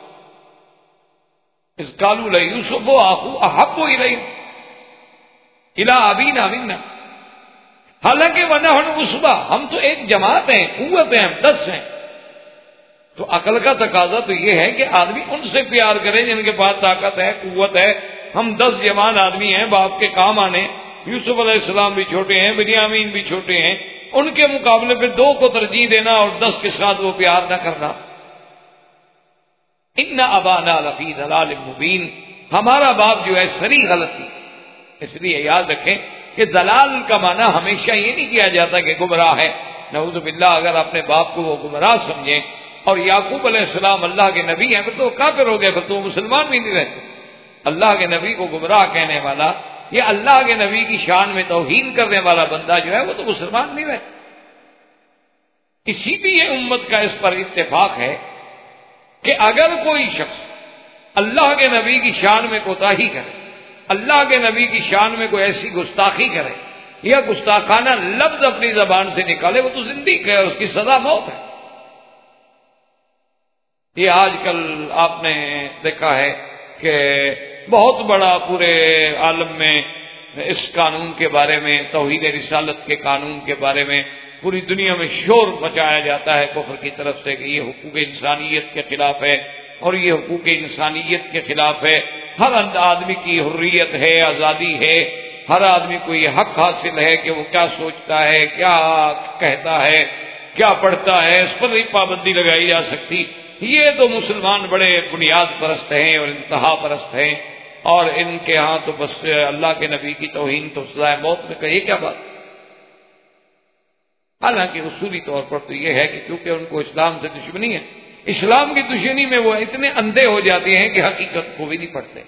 اس قالوا لیوسف اخو احب الیہ الی ابینا منا، حالانکہ ونحن عصبہ، ہم تو ایک جماعت ہیں، قوت ہیں، ہم 10 ہیں۔ تو عقل کا تقاضا تو یہ ہے کہ آدمی ان سے پیار کرے جن کے پاس طاقت ہے، قوت ہے۔ ہم 10 جوان آدمی ہیں، باپ کے کام آنے، یوسف علیہ السلام بھی چھوٹے ہیں، بنیامین بھی چھوٹے ہیں، ان کے مقابلے پہ 2 کو ترجیح دینا اور 10 کے ساتھ وہ پیار نہ کرنا۔ ان ابانا لفی ضلال مبین، ہمارا باپ جو ہے صریح غلطی۔ اس لیے یاد رکھیں کہ دلال کا معنی ہمیشہ یہ نہیں کیا جاتا کہ گمراہ ہے، نعوذ باللہ، اگر اپنے باپ کو وہ گمراہ سمجھیں، اور یعقوب علیہ السلام اللہ کے نبی ہیں، پھر تو کافر ہو گئے، پھر تو مسلمان بھی نہیں رہتے۔ اللہ کے نبی کو گمراہ کہنے والا، یہ اللہ کے نبی کی شان میں توہین کرنے والا بندہ جو ہے وہ تو مسلمان نہیں رہتا۔ اسی لیے امت کا اس پر اتفاق ہے کہ اگر کوئی شخص اللہ کے نبی کی شان میں کوتاہی کرے، اللہ کے نبی کی شان میں کوئی ایسی گستاخی کرے یا گستاخانہ لفظ اپنی زبان سے نکالے، وہ تو زندگی ہے، اس کی سزا موت ہے۔ یہ آج کل آپ نے دیکھا ہے کہ بہت بڑا پورے عالم میں اس قانون کے بارے میں، توحید رسالت کے قانون کے بارے میں پوری دنیا میں شور مچایا جاتا ہے کفر کی طرف سے کہ یہ حقوق انسانیت کے خلاف ہے اور یہ حقوق انسانیت کے خلاف ہے۔ ہر آدمی کی حریت ہے، آزادی ہے، ہر آدمی کو یہ حق حاصل ہے کہ وہ کیا سوچتا ہے، کیا کہتا ہے، کیا پڑھتا ہے، اس پر نہیں پابندی لگائی جا سکتی۔ یہ تو مسلمان بڑے بنیاد پرست ہیں اور انتہا پرست ہیں، اور ان کے ہاں تو بس اللہ کے نبی کی توہین تو سزائے موت میں کہی کیا بات۔ حالانکہ اصولی طور پر تو یہ ہے کہ کیونکہ ان کو اسلام سے دشمنی ہے، اسلام کی دشمنی میں وہ اتنے اندھے ہو جاتے ہیں کہ حقیقت کو بھی نہیں پڑھتے۔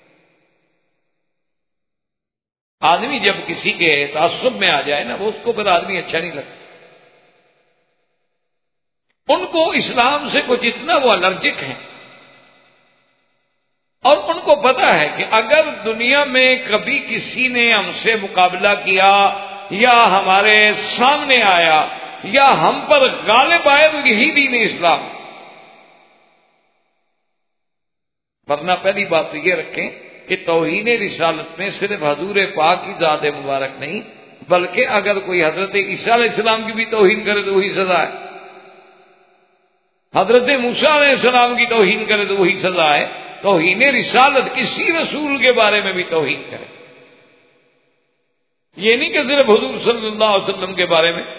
آدمی جب کسی کے تعصب میں آ جائے نا، وہ اس کو پھر آدمی اچھا نہیں لگتا۔ ان کو اسلام سے کچھ اتنا وہ الرجک ہیں، اور ان کو پتا ہے کہ اگر دنیا میں کبھی کسی نے ہم سے مقابلہ کیا یا ہمارے سامنے آیا یا ہم پر غالب آئے تو یہی دین اسلام۔ ورنہ پہلی بات تو یہ رکھیں کہ توہین رسالت میں صرف حضور پاک کی ذات مبارک نہیں، بلکہ اگر کوئی حضرت عیسیٰ علیہ السلام کی بھی توہین کرے تو وہی سزا ہے، حضرت موسیٰ علیہ السلام کی توہین کرے تو وہی سزا ہے۔ توہین رسالت کسی رسول کے بارے میں بھی توہین کرے، یہ نہیں کہ صرف حضور صلی اللہ علیہ وسلم کے بارے میں۔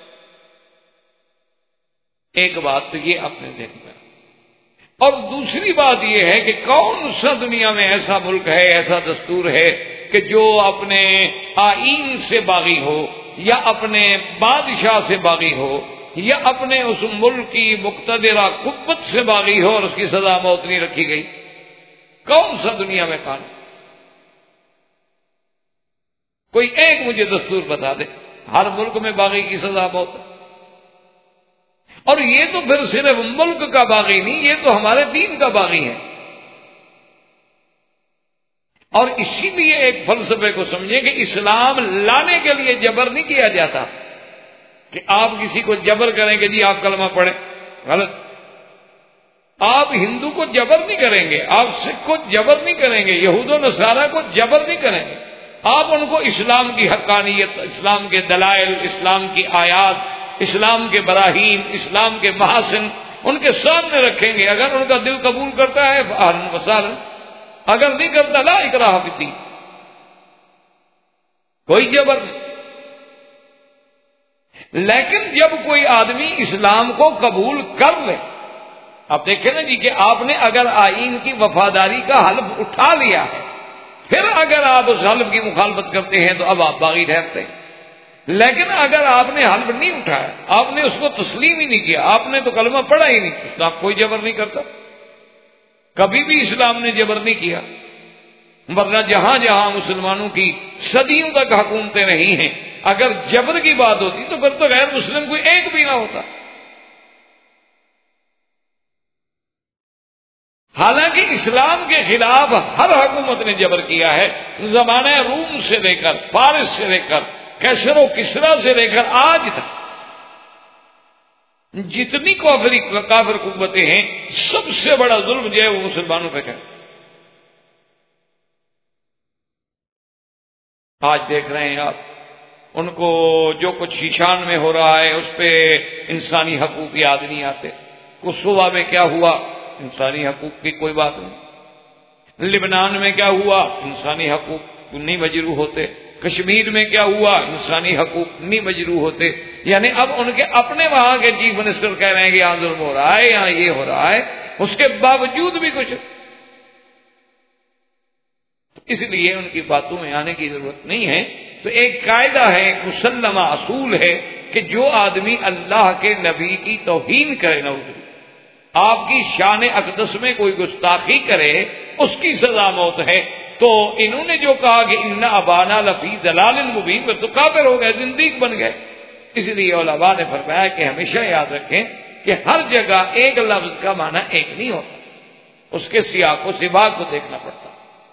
ایک بات تو یہ اپنے ذہن میں، اور دوسری بات یہ ہے کہ کون سا دنیا میں ایسا ملک ہے، ایسا دستور ہے کہ جو اپنے آئین سے باغی ہو یا اپنے بادشاہ سے باغی ہو یا اپنے اس ملک کی مقتدرہ قوت سے باغی ہو اور اس کی سزا موت نہیں رکھی گئی؟ کون سا دنیا میں قانون؟ کوئی ایک مجھے دستور بتا دے۔ ہر ملک میں باغی کی سزا موت ہے، اور یہ تو پھر صرف ملک کا باغی نہیں، یہ تو ہمارے دین کا باغی ہے۔ اور اسی لیے ایک فلسفے کو سمجھیں کہ اسلام لانے کے لیے جبر نہیں کیا جاتا کہ آپ کسی کو جبر کریں کہ جی آپ کلمہ پڑھیں، غلط۔ آپ ہندو کو جبر نہیں کریں گے، آپ سکھ کو جبر نہیں کریں گے، یہود و نصارہ کو جبر نہیں کریں گے۔ آپ ان کو اسلام کی حقانیت، اسلام کے دلائل، اسلام کی آیات، اسلام کے براہین، اسلام کے محاسن ان کے سامنے رکھیں گے۔ اگر ان کا دل قبول کرتا ہے فاہلاً وسہلاً، اگر نہیں کرتا لا اکراہ فی الدین، کوئی جبر نہیں۔ لیکن جب کوئی آدمی اسلام کو قبول کر لے، آپ دیکھیں نا جی کہ آپ نے اگر آئین کی وفاداری کا حلف اٹھا لیا ہے، پھر اگر آپ اس حلف کی مخالفت کرتے ہیں تو اب آپ باغی ٹھہرتے ہیں۔ لیکن اگر آپ نے حلف نہیں اٹھایا، آپ نے اس کو تسلیم ہی نہیں کیا، آپ نے تو کلمہ پڑھا ہی نہیں، تو آپ کوئی جبر نہیں کرتا۔ کبھی بھی اسلام نے جبر نہیں کیا، ورنہ جہاں جہاں مسلمانوں کی صدیوں تک حکومتیں رہی ہیں، اگر جبر کی بات ہوتی تو پھر تو غیر مسلم کوئی ایک بھی نہ ہوتا۔ حالانکہ اسلام کے خلاف ہر حکومت نے جبر کیا ہے، زمانہ روم سے لے کر، فارس سے لے کر، کیسر و کسرا سے لے کر آج تک جتنی کافر قوتیں ہیں، سب سے بڑا ظلم جو ہے وہ مسلمانوں پہ ہے۔ آج دیکھ رہے ہیں آپ ان کو جو کچھ شیشان میں ہو رہا ہے اس پہ انسانی حقوق یاد نہیں آتے۔ کوسووا میں کیا ہوا، انسانی حقوق کی کوئی بات نہیں۔ لبنان میں کیا ہوا، انسانی حقوق نہیں مجروح ہوتے۔ کشمیر میں کیا ہوا، انسانی حقوق نہیں مجروح ہوتے۔ یعنی اب ان کے اپنے وہاں کے چیف منسٹر کہہ رہے ہیں کہ یہاں ظلم ہو رہا ہے، یہاں یہ ہو رہا ہے، اس کے باوجود بھی کچھ، اس لیے ان کی باتوں میں آنے کی ضرورت نہیں ہے۔ تو ایک قاعدہ ہے، ایک مسلمہ اصول ہے کہ جو آدمی اللہ کے نبی کی توہین کرے، نعوذ آپ کی شان اقدس میں کوئی گستاخی کرے، اس کی سزا موت ہے۔ تو انہوں نے جو کہا کہ ان ابانا لفی ضلال مبین، تو کافر ہو گئے، زندیق بن گئے۔ اس لیے علماء نے فرمایا کہ ہمیشہ یاد رکھیں کہ ہر جگہ ایک لفظ کا معنی ایک نہیں ہوتا، اس کے سیاق و سباق کو دیکھنا پڑتا۔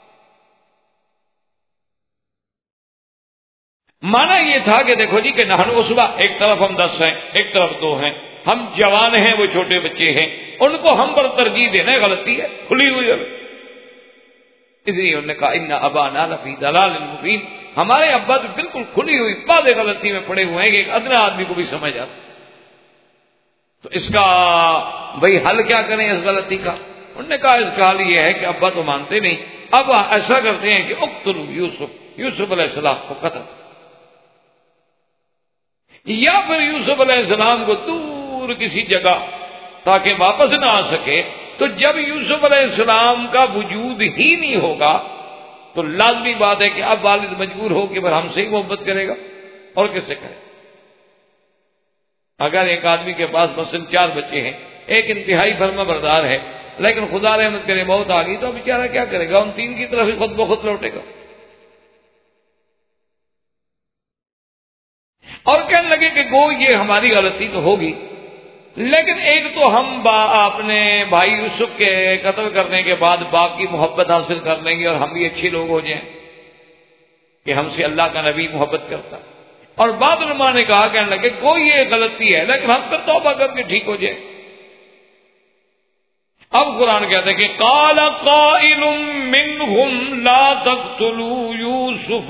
معنی یہ تھا کہ دیکھو جی کہ نحن عصبہ، ایک طرف ہم 10 ہیں، ایک طرف 2 ہیں، ہم جوان ہیں، وہ چھوٹے بچے ہیں، ان کو ہم پر ترجیح دینا غلطی ہے، کھلی ہوئی ہے۔ اس لیے انہوں نے کہا ان ابانا لفی ضلال مبین، ہمارے ابا تو بالکل کھلی ہوئی واضح غلطی میں پڑے ہوئے ہیں کہ ایک ادنا آدمی کو بھی سمجھ آتا۔ تو اس کا بھائی حل کیا کریں اس غلطی کا؟ انہوں نے کہا اس کا حل یہ ہے کہ ابا تو مانتے نہیں، اب ایسا کرتے ہیں کہ اقتلوا یوسف علیہ السلام کو قتل، یا پھر یوسف علیہ السلام کو دور کسی جگہ تاکہ واپس نہ آ سکے، تو جب یوسف علیہ السلام کا وجود ہی نہیں ہوگا تو لازمی بات ہے کہ اب والد مجبور ہو کہ ہم سے ہی محبت کرے گا، اور کس سے کرے؟ اگر ایک آدمی کے پاس مثلاً 4 بچے ہیں، ایک انتہائی فرما بردار ہے، لیکن خدا رحمت کرے موت آ گئی تو بیچارہ کیا کرے گا؟ ان 3 کی طرف ہی خود بخود لوٹے گا۔ اور کہنے لگے کہ گو یہ ہماری غلطی تو ہوگی، لیکن ایک تو ہم اپنے بھائی یوسف کے قتل کرنے کے بعد باپ کی محبت حاصل کر لیں گے اور ہم بھی اچھے لوگ ہو جائیں کہ ہم سے اللہ کا نبی محبت کرتا۔ اور بعد علماء نے کہا، کہنے لگے کوئی یہ غلطی ہے لیکن ہم پھر توبہ کر کے ٹھیک ہو جائیں۔ اب قرآن کہتا ہے کہ قال قائل منهم لا تقتلوا يوسف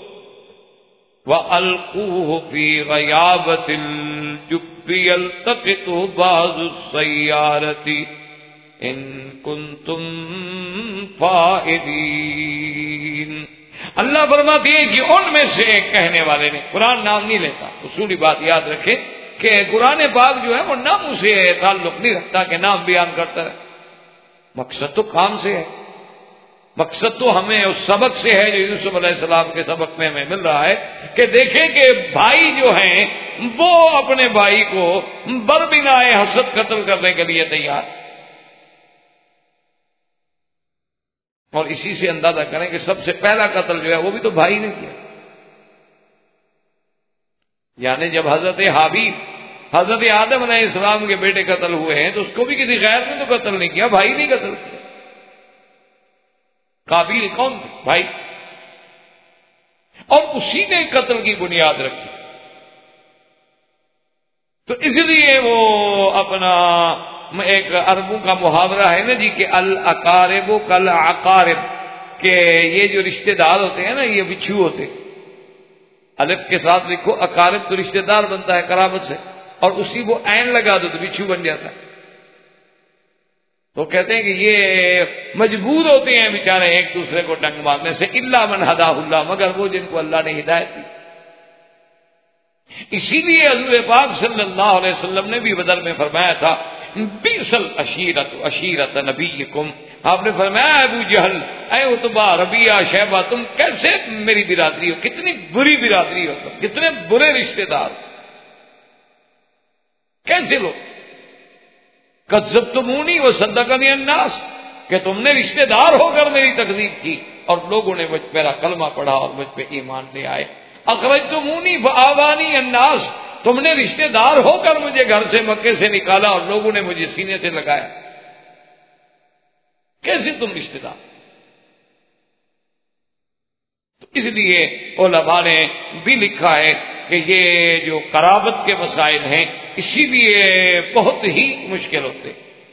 وَأَلْقُوهُ فِي غَيَابَةِ الْجُبِّ يَلْتَقِطْهُ بَعْضُ السَّيَّارَةِ إِن كُنتُمْ فَاعِلِينَ۔ اللہ فرماتی ہے کہ ان میں سے ایک کہنے والے نے، قرآن نام نہیں لیتا، اصولی بات یاد رکھے کہ قرآن پاک جو ہے وہ نام سے تعلق نہیں رکھتا کہ نام بیان کرتا ہے، مقصد تو کام سے ہے، مقصد تو ہمیں اس سبق سے ہے جو یوسف علیہ السلام کے سبق میں ہمیں مل رہا ہے کہ دیکھیں کہ بھائی جو ہیں وہ اپنے بھائی کو بربنائے حسد قتل کرنے کے لیے تیار، اور اسی سے اندازہ کریں کہ سب سے پہلا قتل جو ہے وہ بھی تو بھائی نے کیا۔ یعنی جب حضرت حابیل حضرت آدم علیہ السلام کے بیٹے قتل ہوئے ہیں تو اس کو بھی کسی غیر نے تو قتل نہیں کیا، بھائی نے قتل کیا۔ قابیل کون تھے؟ بھائی، اور اسی نے قتل کی بنیاد رکھی۔ تو اس لیے وہ اپنا ایک عربوں کا محاورہ ہے نا جی کہ الاقارب کالعقارب، کہ یہ جو رشتہ دار ہوتے ہیں نا یہ بچھو ہوتے، الف کے ساتھ لکھو اقارب تو رشتہ دار بنتا ہے قرابت سے، اور اسی کو عین لگا دو تو بچھو بن جاتا ہے۔ تو کہتے ہیں کہ یہ مجبور ہوتے ہیں بیچارے ایک دوسرے کو ڈنگ مارنے سے، الا من ہداہ اللہ، مگر وہ جن کو اللہ نے ہدایت دی۔ اسی لیے حضور پاک صلی اللہ علیہ وسلم نے بھی بدر میں فرمایا تھا بئس العشیرۃ عشیرۃ نبیکم، آپ نے فرمایا ابو جہل، اے عتبہ، ربیعہ، شیبہ، تم کیسے میری برادری ہو، کتنی بری برادری ہو تم، کتنے برے رشتے دار، کیسے لوگ کذبتمونی وصدقنی الناس، کہ تم نے رشتہ دار ہو کر میری تکذیب کی اور لوگوں نے مجھ میرا کلمہ پڑھا اور مجھ پہ ایمان لے آئے۔ اخرجتمونی فآوانی الناس، تم نے رشتہ دار ہو کر مجھے گھر سے مکے سے نکالا اور لوگوں نے مجھے سینے سے لگایا، کیسے تم رشتہ دار؟ تو اس لیے علماء نے بھی لکھا ہے کہ یہ جو قرابت کے مسائل ہیں اسی لیے بہت ہی مشکل ہوتے،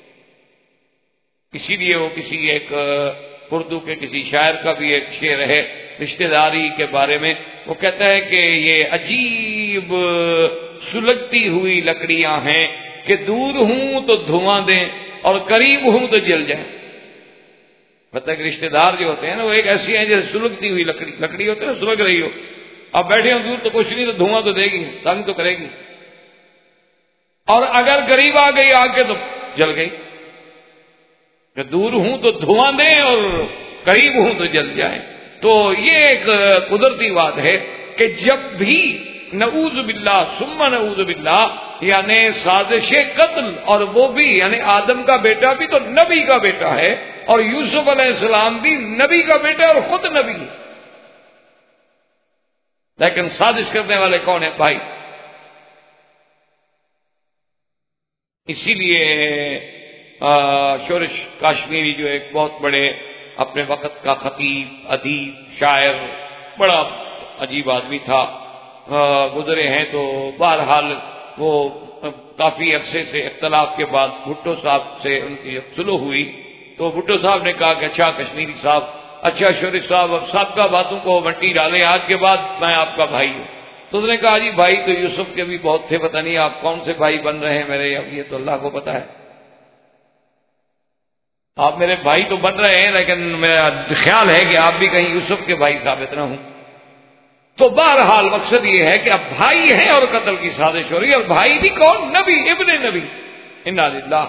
اسی لیے وہ کسی ایک اردو کے کسی شاعر کا بھی ایک شعر ہے رشتہ داری کے بارے میں، وہ کہتا ہے کہ یہ عجیب سلگتی ہوئی لکڑیاں ہیں کہ دور ہوں تو دھواں دیں اور قریب ہوں تو جل جائیں۔ پتہ ہے کہ رشتہ دار جو ہوتے ہیں نا وہ ایک ایسی ہیں جیسے سلگتی ہوئی لکڑی ہوتی ہے نا، سلگ رہی ہو، اب بیٹھے ہوں دور تو کچھ نہیں تو دھواں تو دے گی، تنگ تو کرے گی، اور اگر قریب آ گئی آگ کے تو جل گئی، کہ دور ہوں تو دھواں دیں اور قریب ہوں تو جل جائیں۔ تو یہ ایک قدرتی بات ہے کہ جب بھی نعوذ باللہ ثم نعوذ باللہ یعنی سازش قتل، اور وہ بھی یعنی آدم کا بیٹا بھی تو نبی کا بیٹا ہے، اور یوسف علیہ السلام بھی نبی کا بیٹا اور خود نبی، لیکن سازش کرنے والے کون ہیں؟ بھائی۔ اسی لیے شورش کاشمیری جو ایک بہت بڑے اپنے وقت کا خطیب، ادیب، شاعر، بڑا عجیب آدمی تھا، گزرے ہیں، تو بہرحال وہ کافی عرصے سے اختلاف کے بعد بھٹو صاحب سے ان کی سلو ہوئی، تو بھٹو صاحب نے کہا کہ اچھا کشمیری صاحب، اچھا شورش صاحب، اب سابقہ باتوں کو مٹی ڈالیں، آج کے بعد میں آپ کا بھائی ہوں۔ تو اس نے کہا جی بھائی تو یوسف کے بھی بہت تھے، پتہ نہیں آپ کون سے بھائی بن رہے ہیں میرے، اب یہ تو اللہ کو پتا ہے، آپ میرے بھائی تو بن رہے ہیں لیکن میرا خیال ہے کہ آپ بھی کہیں یوسف کے بھائی ثابت نہ ہوں۔ تو بہرحال مقصد یہ ہے کہ اب بھائی ہیں اور قتل کی سازش ہو رہی ہے، اور بھائی بھی کون؟ نبی، ابن نبی، انا للہ۔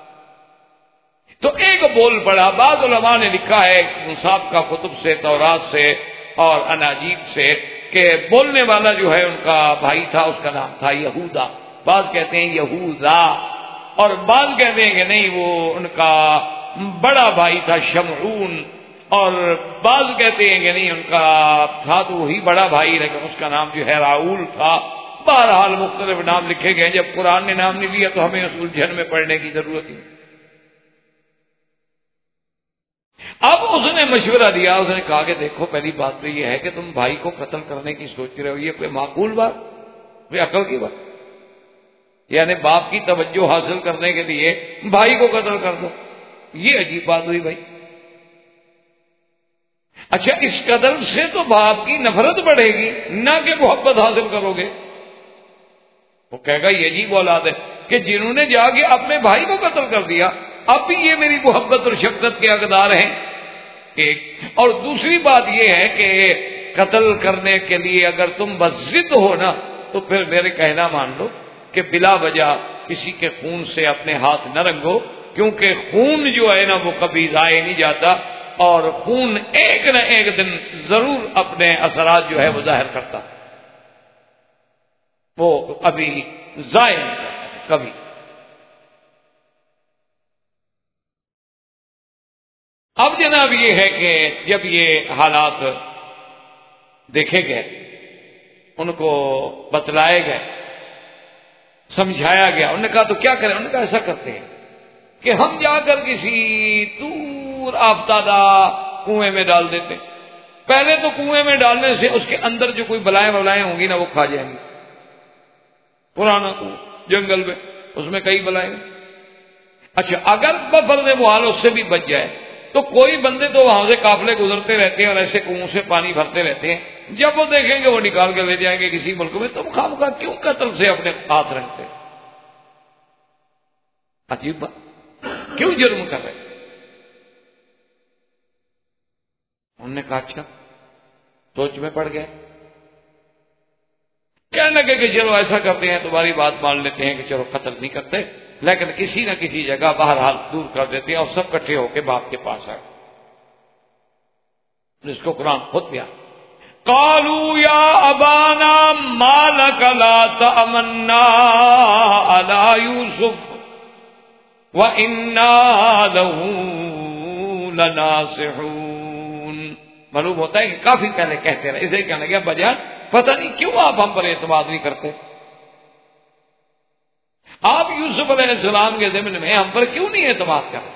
تو ایک بول پڑا، بعض علماء نے لکھا ہے مصحف کا کتب سے، تورات سے اور اناجیل سے، کہ بولنے والا جو ہے ان کا بھائی تھا، اس کا نام تھا یہودا، بعض کہتے ہیں یہوذا، اور بعض کہتے ہیں کہ نہیں وہ ان کا بڑا بھائی تھا شمعون، اور بعض کہتے ہیں کہ نہیں ان کا تھا تو وہی بڑا بھائی لیکن اس کا نام جو ہے راؤل تھا۔ بہرحال مختلف نام لکھے گئے، جب قرآن نے نام نہیں لیا تو ہمیں اس الجھن میں پڑھنے کی ضرورت نہیں۔ اب اس نے مشورہ دیا، اس نے کہا کہ دیکھو پہلی بات تو یہ ہے کہ تم بھائی کو قتل کرنے کی سوچ رہے ہو، یہ کوئی معقول بات، کوئی عقل کی بات؟ یعنی باپ کی توجہ حاصل کرنے کے لیے بھائی کو قتل کر دو، یہ عجیب بات ہوئی بھائی۔ اچھا اس قتل سے تو باپ کی نفرت بڑھے گی، نہ کہ محبت حاصل کرو گے۔ وہ کہے گا یہ عجیب اولاد ہے کہ جنہوں نے جا کے اپنے بھائی کو قتل کر دیا اب بھی یہ میری محبت اور شفقت کے حقدار ہیں، ایک۔ اور دوسری بات یہ ہے کہ قتل کرنے کے لیے اگر تم بس ضد ہو نا تو پھر میرے کہنا مان لو کہ بلا وجہ کسی کے خون سے اپنے ہاتھ نہ رنگو، کیونکہ خون جو ہے نا وہ کبھی ضائع نہیں جاتا، اور خون ایک نہ ایک دن ضرور اپنے اثرات جو ہے وہ ظاہر کرتا، وہ ابھی ضائع نہیں کرتا کبھی۔ اب جناب یہ ہے کہ جب یہ حالات دیکھے گئے، ان کو بتلائے گئے، سمجھایا گیا، انہوں نے کہا تو کیا کریں؟ انہوں نے کہا ایسا کرتے ہیں کہ ہم جا کر کسی دور آفتادہ کنویں میں ڈال دیتے ہیں۔ پہلے تو کنویں میں ڈالنے سے اس کے اندر جو کوئی بلائیں ہوں گی نا وہ کھا جائیں گی، پرانا کنواں جنگل میں، اس میں کئی بلائیں۔ اچھا اگر بفرض محال اس سے بھی بچ جائے تو کوئی بندے تو وہاں سے قافلے گزرتے رہتے ہیں اور ایسے کنووں سے پانی بھرتے رہتے ہیں، جب وہ دیکھیں گے وہ نکال کے لے جائیں گے کسی ملک میں، تم خواہ کیوں قتل سے اپنے ہاتھ رکھتے؟ عجیب بات، کیوں جرم کر رہے؟ انہوں نے کہا اچھا، سوچ میں پڑ گئے، کہنے لگے کہ چلو ایسا کرتے ہیں، تمہاری بات مان لیتے ہیں کہ چلو قتل نہیں کرتے لیکن کسی نہ کسی جگہ بہرحال دور کر دیتے ہیں، اور سب کٹھے ہو کے باپ کے پاس آئے۔ جس کو قرآن خود بیان، قالوا یا ابانا ما لک لا تأمنا علی یوسف وَإِنَّا لَهُ لَنَاصِحُونَ۔ معلوم ہوتا ہے کہ کافی پہلے کہتے رہے، اسے کہنے لگا بجان پتہ نہیں کیوں آپ ہم پر اعتماد نہیں کرتے، آپ یوسف علیہ السلام کے ضمن میں ہم پر کیوں نہیں اعتماد کرتے؟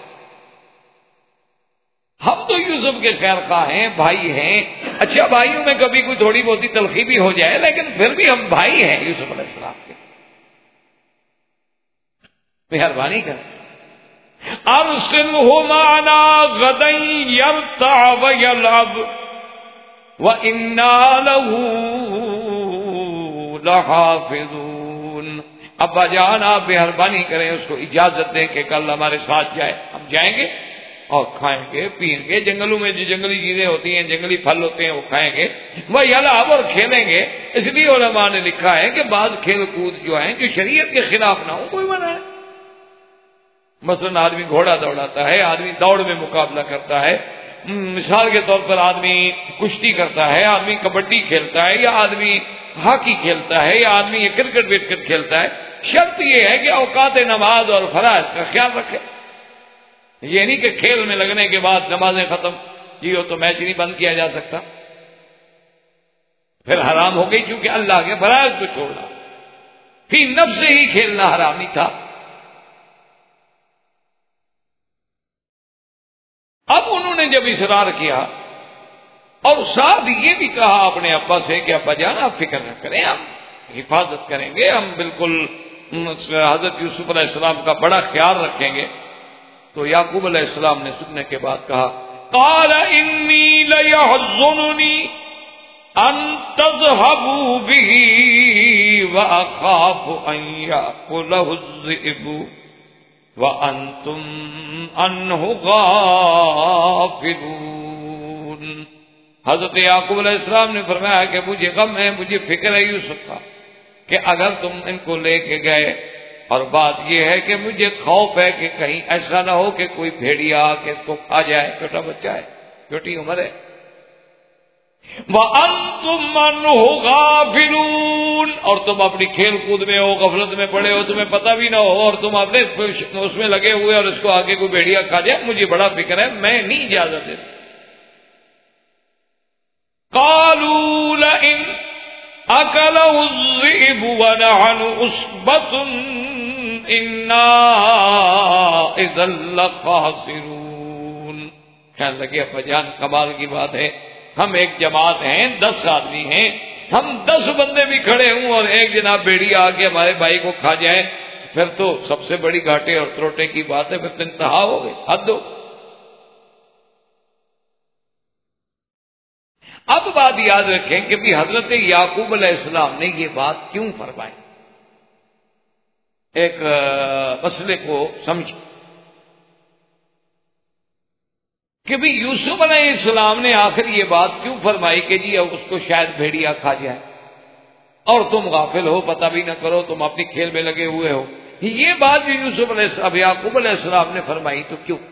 ہم تو یوسف کے خیر خواہ ہیں، بھائی ہیں، اچھا بھائیوں میں کبھی کوئی تھوڑی بہت تلخی بھی ہو جائے لیکن پھر بھی ہم بھائی ہیں یوسف علیہ السلام کے، مہربانی کریں۔ ارسلہ معنا غدا یرتع ویلعب وإنا له لحافظون۔ ابا جان آپ مہربانی کریں، اس کو اجازت دیں کہ کل ہمارے ساتھ جائے، ہم جائیں گے اور کھائیں گے پیئیں گے، جنگلوں میں جو جنگلی چیزیں ہوتی ہیں، جنگلی پھل ہوتے ہیں وہ کھائیں گے، وہ یلعب اور کھیلیں گے۔ اس لیے علماء نے لکھا ہے کہ بعض کھیل کود جو ہیں جو شریعت کے خلاف نہ ہو کوئی منع ہے، مثلا آدمی گھوڑا دوڑاتا ہے، آدمی دوڑ میں مقابلہ کرتا ہے، مثال کے طور پر آدمی کشتی کرتا ہے، آدمی کبڈی کھیلتا ہے، یا آدمی ہاکی کھیلتا ہے، یا آدمی کرکٹ وکٹ کھیلتا ہے، شرط یہ ہے کہ اوقات نماز اور فرائض کا خیال رکھے۔ یہ نہیں کہ کھیل میں لگنے کے بعد نمازیں ختم، یہ ہو تو میچ نہیں بند کیا جا سکتا، پھر حرام ہو گئی، کیونکہ اللہ کے فرائض کو چھوڑنا، فی نفس ہی کھیلنا حرام نہیں تھا، اب انہوں نے جب اصرار کیا اور ساتھ یہ بھی کہا اپنے ابا سے کہ ابا جان آپ فکر نہ کریں، ہم حفاظت کریں گے، ہم بالکل حضرت یوسف علیہ السلام کا بڑا خیال رکھیں گے، تو یعقوب علیہ السلام نے سننے کے بعد کہا قال انی لیحزننی ان تذهبوا به واخاف ان یاکلہ الذئب وانتم عنہ غافلون۔ حضرت یعقوب علیہ السلام نے فرمایا کہ مجھے غم ہے، مجھے فکر ہے یوسف کا کہ اگر تم ان کو لے کے گئے، اور بات یہ ہے کہ مجھے خوف ہے کہ کہیں ایسا نہ ہو کہ کوئی بھیڑیا آ کے اس کو کھا جائے، چھوٹا بچہ ہے، چھوٹی عمر ہے۔ وَأَنْتُمْ عَنْهُ غَافِلُونَ، اور تم اپنی کھیل کود میں ہو، غفلت میں پڑے ہو، تمہیں پتہ بھی نہ ہو، اور تم اپنے اس میں لگے ہوئے اور اس کو آگے کوئی بھیڑیا کھا جائے، مجھے بڑا فکر ہے، میں نہیں اجازت دے سکتا۔ قَالُوا لَئِنْ أَكَلَهُ الذِّئْبُ وَنَحْنُ عُصْبَةٌ إِنَّا إِذًا لَخَاسِرُونَ۔ کہنے لگے ابا جان کمال کی بات ہے، ہم ایک جماعت ہیں، 10 آدمی ہیں، ہم 10 بندے بھی کھڑے ہوں اور ایک جناب بیڑی آ کے ہمارے بھائی کو کھا جائے، پھر تو سب سے بڑی گھاٹے اور تروٹے کی بات ہے، پھر تو انتہا ہو گئی، حد ہو۔ اب بات یاد رکھیں کہ بھی حضرت یعقوب علیہ السلام نے یہ بات کیوں فرمائی، ایک مسئلے کو سمجھ کہ بھی یوسف علیہ السلام نے آخر یہ بات کیوں فرمائی کہ جی اب اس کو شاید بھیڑیا کھا جائے اور تم غافل ہو، پتہ بھی نہ کرو، تم اپنی کھیل میں لگے ہوئے ہو، یہ بات جو یوسف علیہ السلام یعقوب علیہ السلام نے فرمائی تو کیوں؟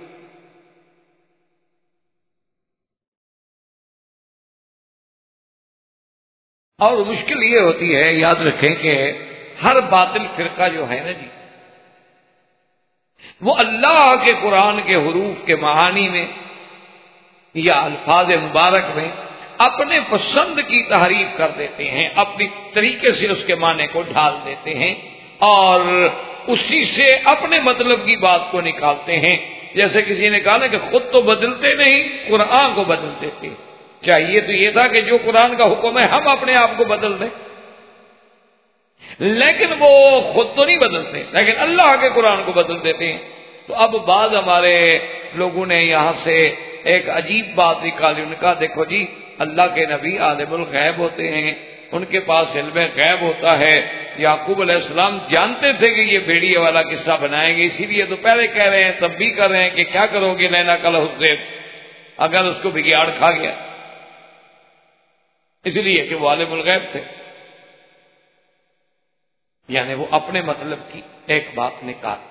اور مشکل یہ ہوتی ہے، یاد رکھیں کہ ہر باطل فرقہ جو ہے نا جی، وہ اللہ کے قرآن کے حروف کے معانی میں یا الفاظ مبارک میں اپنے پسند کی تحریف کر دیتے ہیں، اپنی طریقے سے اس کے معنی کو ڈھال دیتے ہیں اور اسی سے اپنے مطلب کی بات کو نکالتے ہیں۔ جیسے کسی نے کہا نا کہ خود تو بدلتے نہیں، قرآن کو بدل دیتے، چاہیے تو یہ تھا کہ جو قرآن کا حکم ہے ہم اپنے آپ کو بدل دیں، لیکن وہ خود تو نہیں بدلتے، لیکن اللہ کے قرآن کو بدل دیتے ہیں۔ تو اب بعض ہمارے لوگوں نے یہاں سے ایک عجیب بات نکالی، ان کا دیکھو جی اللہ کے نبی عالم الغیب ہوتے ہیں، ان کے پاس علم غیب ہوتا ہے، یعقوب علیہ السلام جانتے تھے کہ یہ بھیڑیے والا قصہ بنائیں گے، اسی لیے تو پہلے کہہ رہے ہیں، تب بھی کر رہے ہیں کہ کیا کرو گے لینا کل حسیب اگر اس کو بگیاڑ کھا گیا، اس لیے کہ وہ عالم الغیب تھے، یعنی وہ اپنے مطلب کی ایک بات نکال۔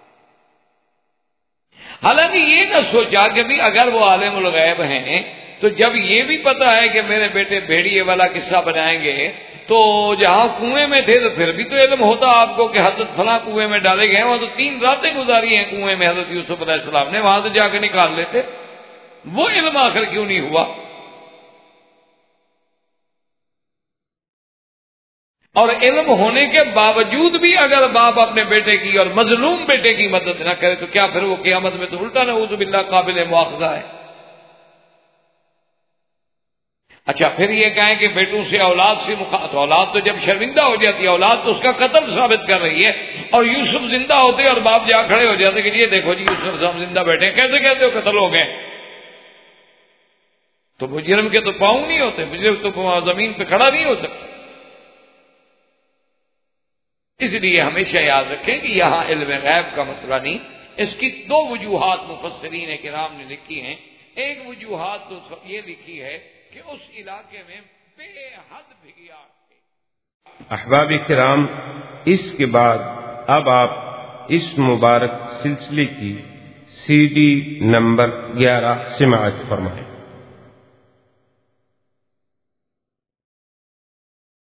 حالانکہ یہ نہ سوچا کہ بھی اگر وہ عالم الغیب ہیں تو جب یہ بھی پتا ہے کہ میرے بیٹے بھیڑیے والا قصہ بنائیں گے تو جہاں کنویں میں تھے تو پھر بھی تو علم ہوتا آپ کو کہ حضرت فلاں کنویں میں ڈالے گئے ہیں، وہاں تو 3 راتیں گزاری ہیں کنویں میں حضرت یوسف علیہ السلام نے، وہاں سے جا کے نکال لیتے، وہ علم آخر کیوں نہیں ہوا؟ اور علم ہونے کے باوجود بھی اگر باپ اپنے بیٹے کی اور مظلوم بیٹے کی مدد نہ کرے تو کیا پھر وہ قیامت میں تو الٹا نعوذ باللہ قابل مواخذہ ہے۔ اچھا پھر یہ کہیں کہ بیٹوں سے اولاد سے تو اولاد تو جب شرمندہ ہو جاتی ہے، اولاد تو اس کا قتل ثابت کر رہی ہے، اور یوسف زندہ ہوتے اور باپ جا کھڑے ہو جاتے کہ یہ دیکھو جی یوسف صاحب زندہ بیٹھے ہیں، کیسے کہتے ہو قتل ہو گئے؟ تو مجرم کے تو پاؤں نہیں ہوتے، مجرم تو زمین پہ کھڑا نہیں ہو سکتا۔ اس لیے ہمیشہ یاد رکھیں کہ یہاں علم غیب کا مسئلہ نہیں، اس کی 2 وجوہات مفسرین کرام نے لکھی ہیں۔ ایک وجوہات تو یہ لکھی ہے کہ اس علاقے میں بے حد بھگیاڑ تھے۔ احباب کرام، اس کے بعد اب آپ اس مبارک سلسلے کی CD نمبر 11 سماعت فرمائیں۔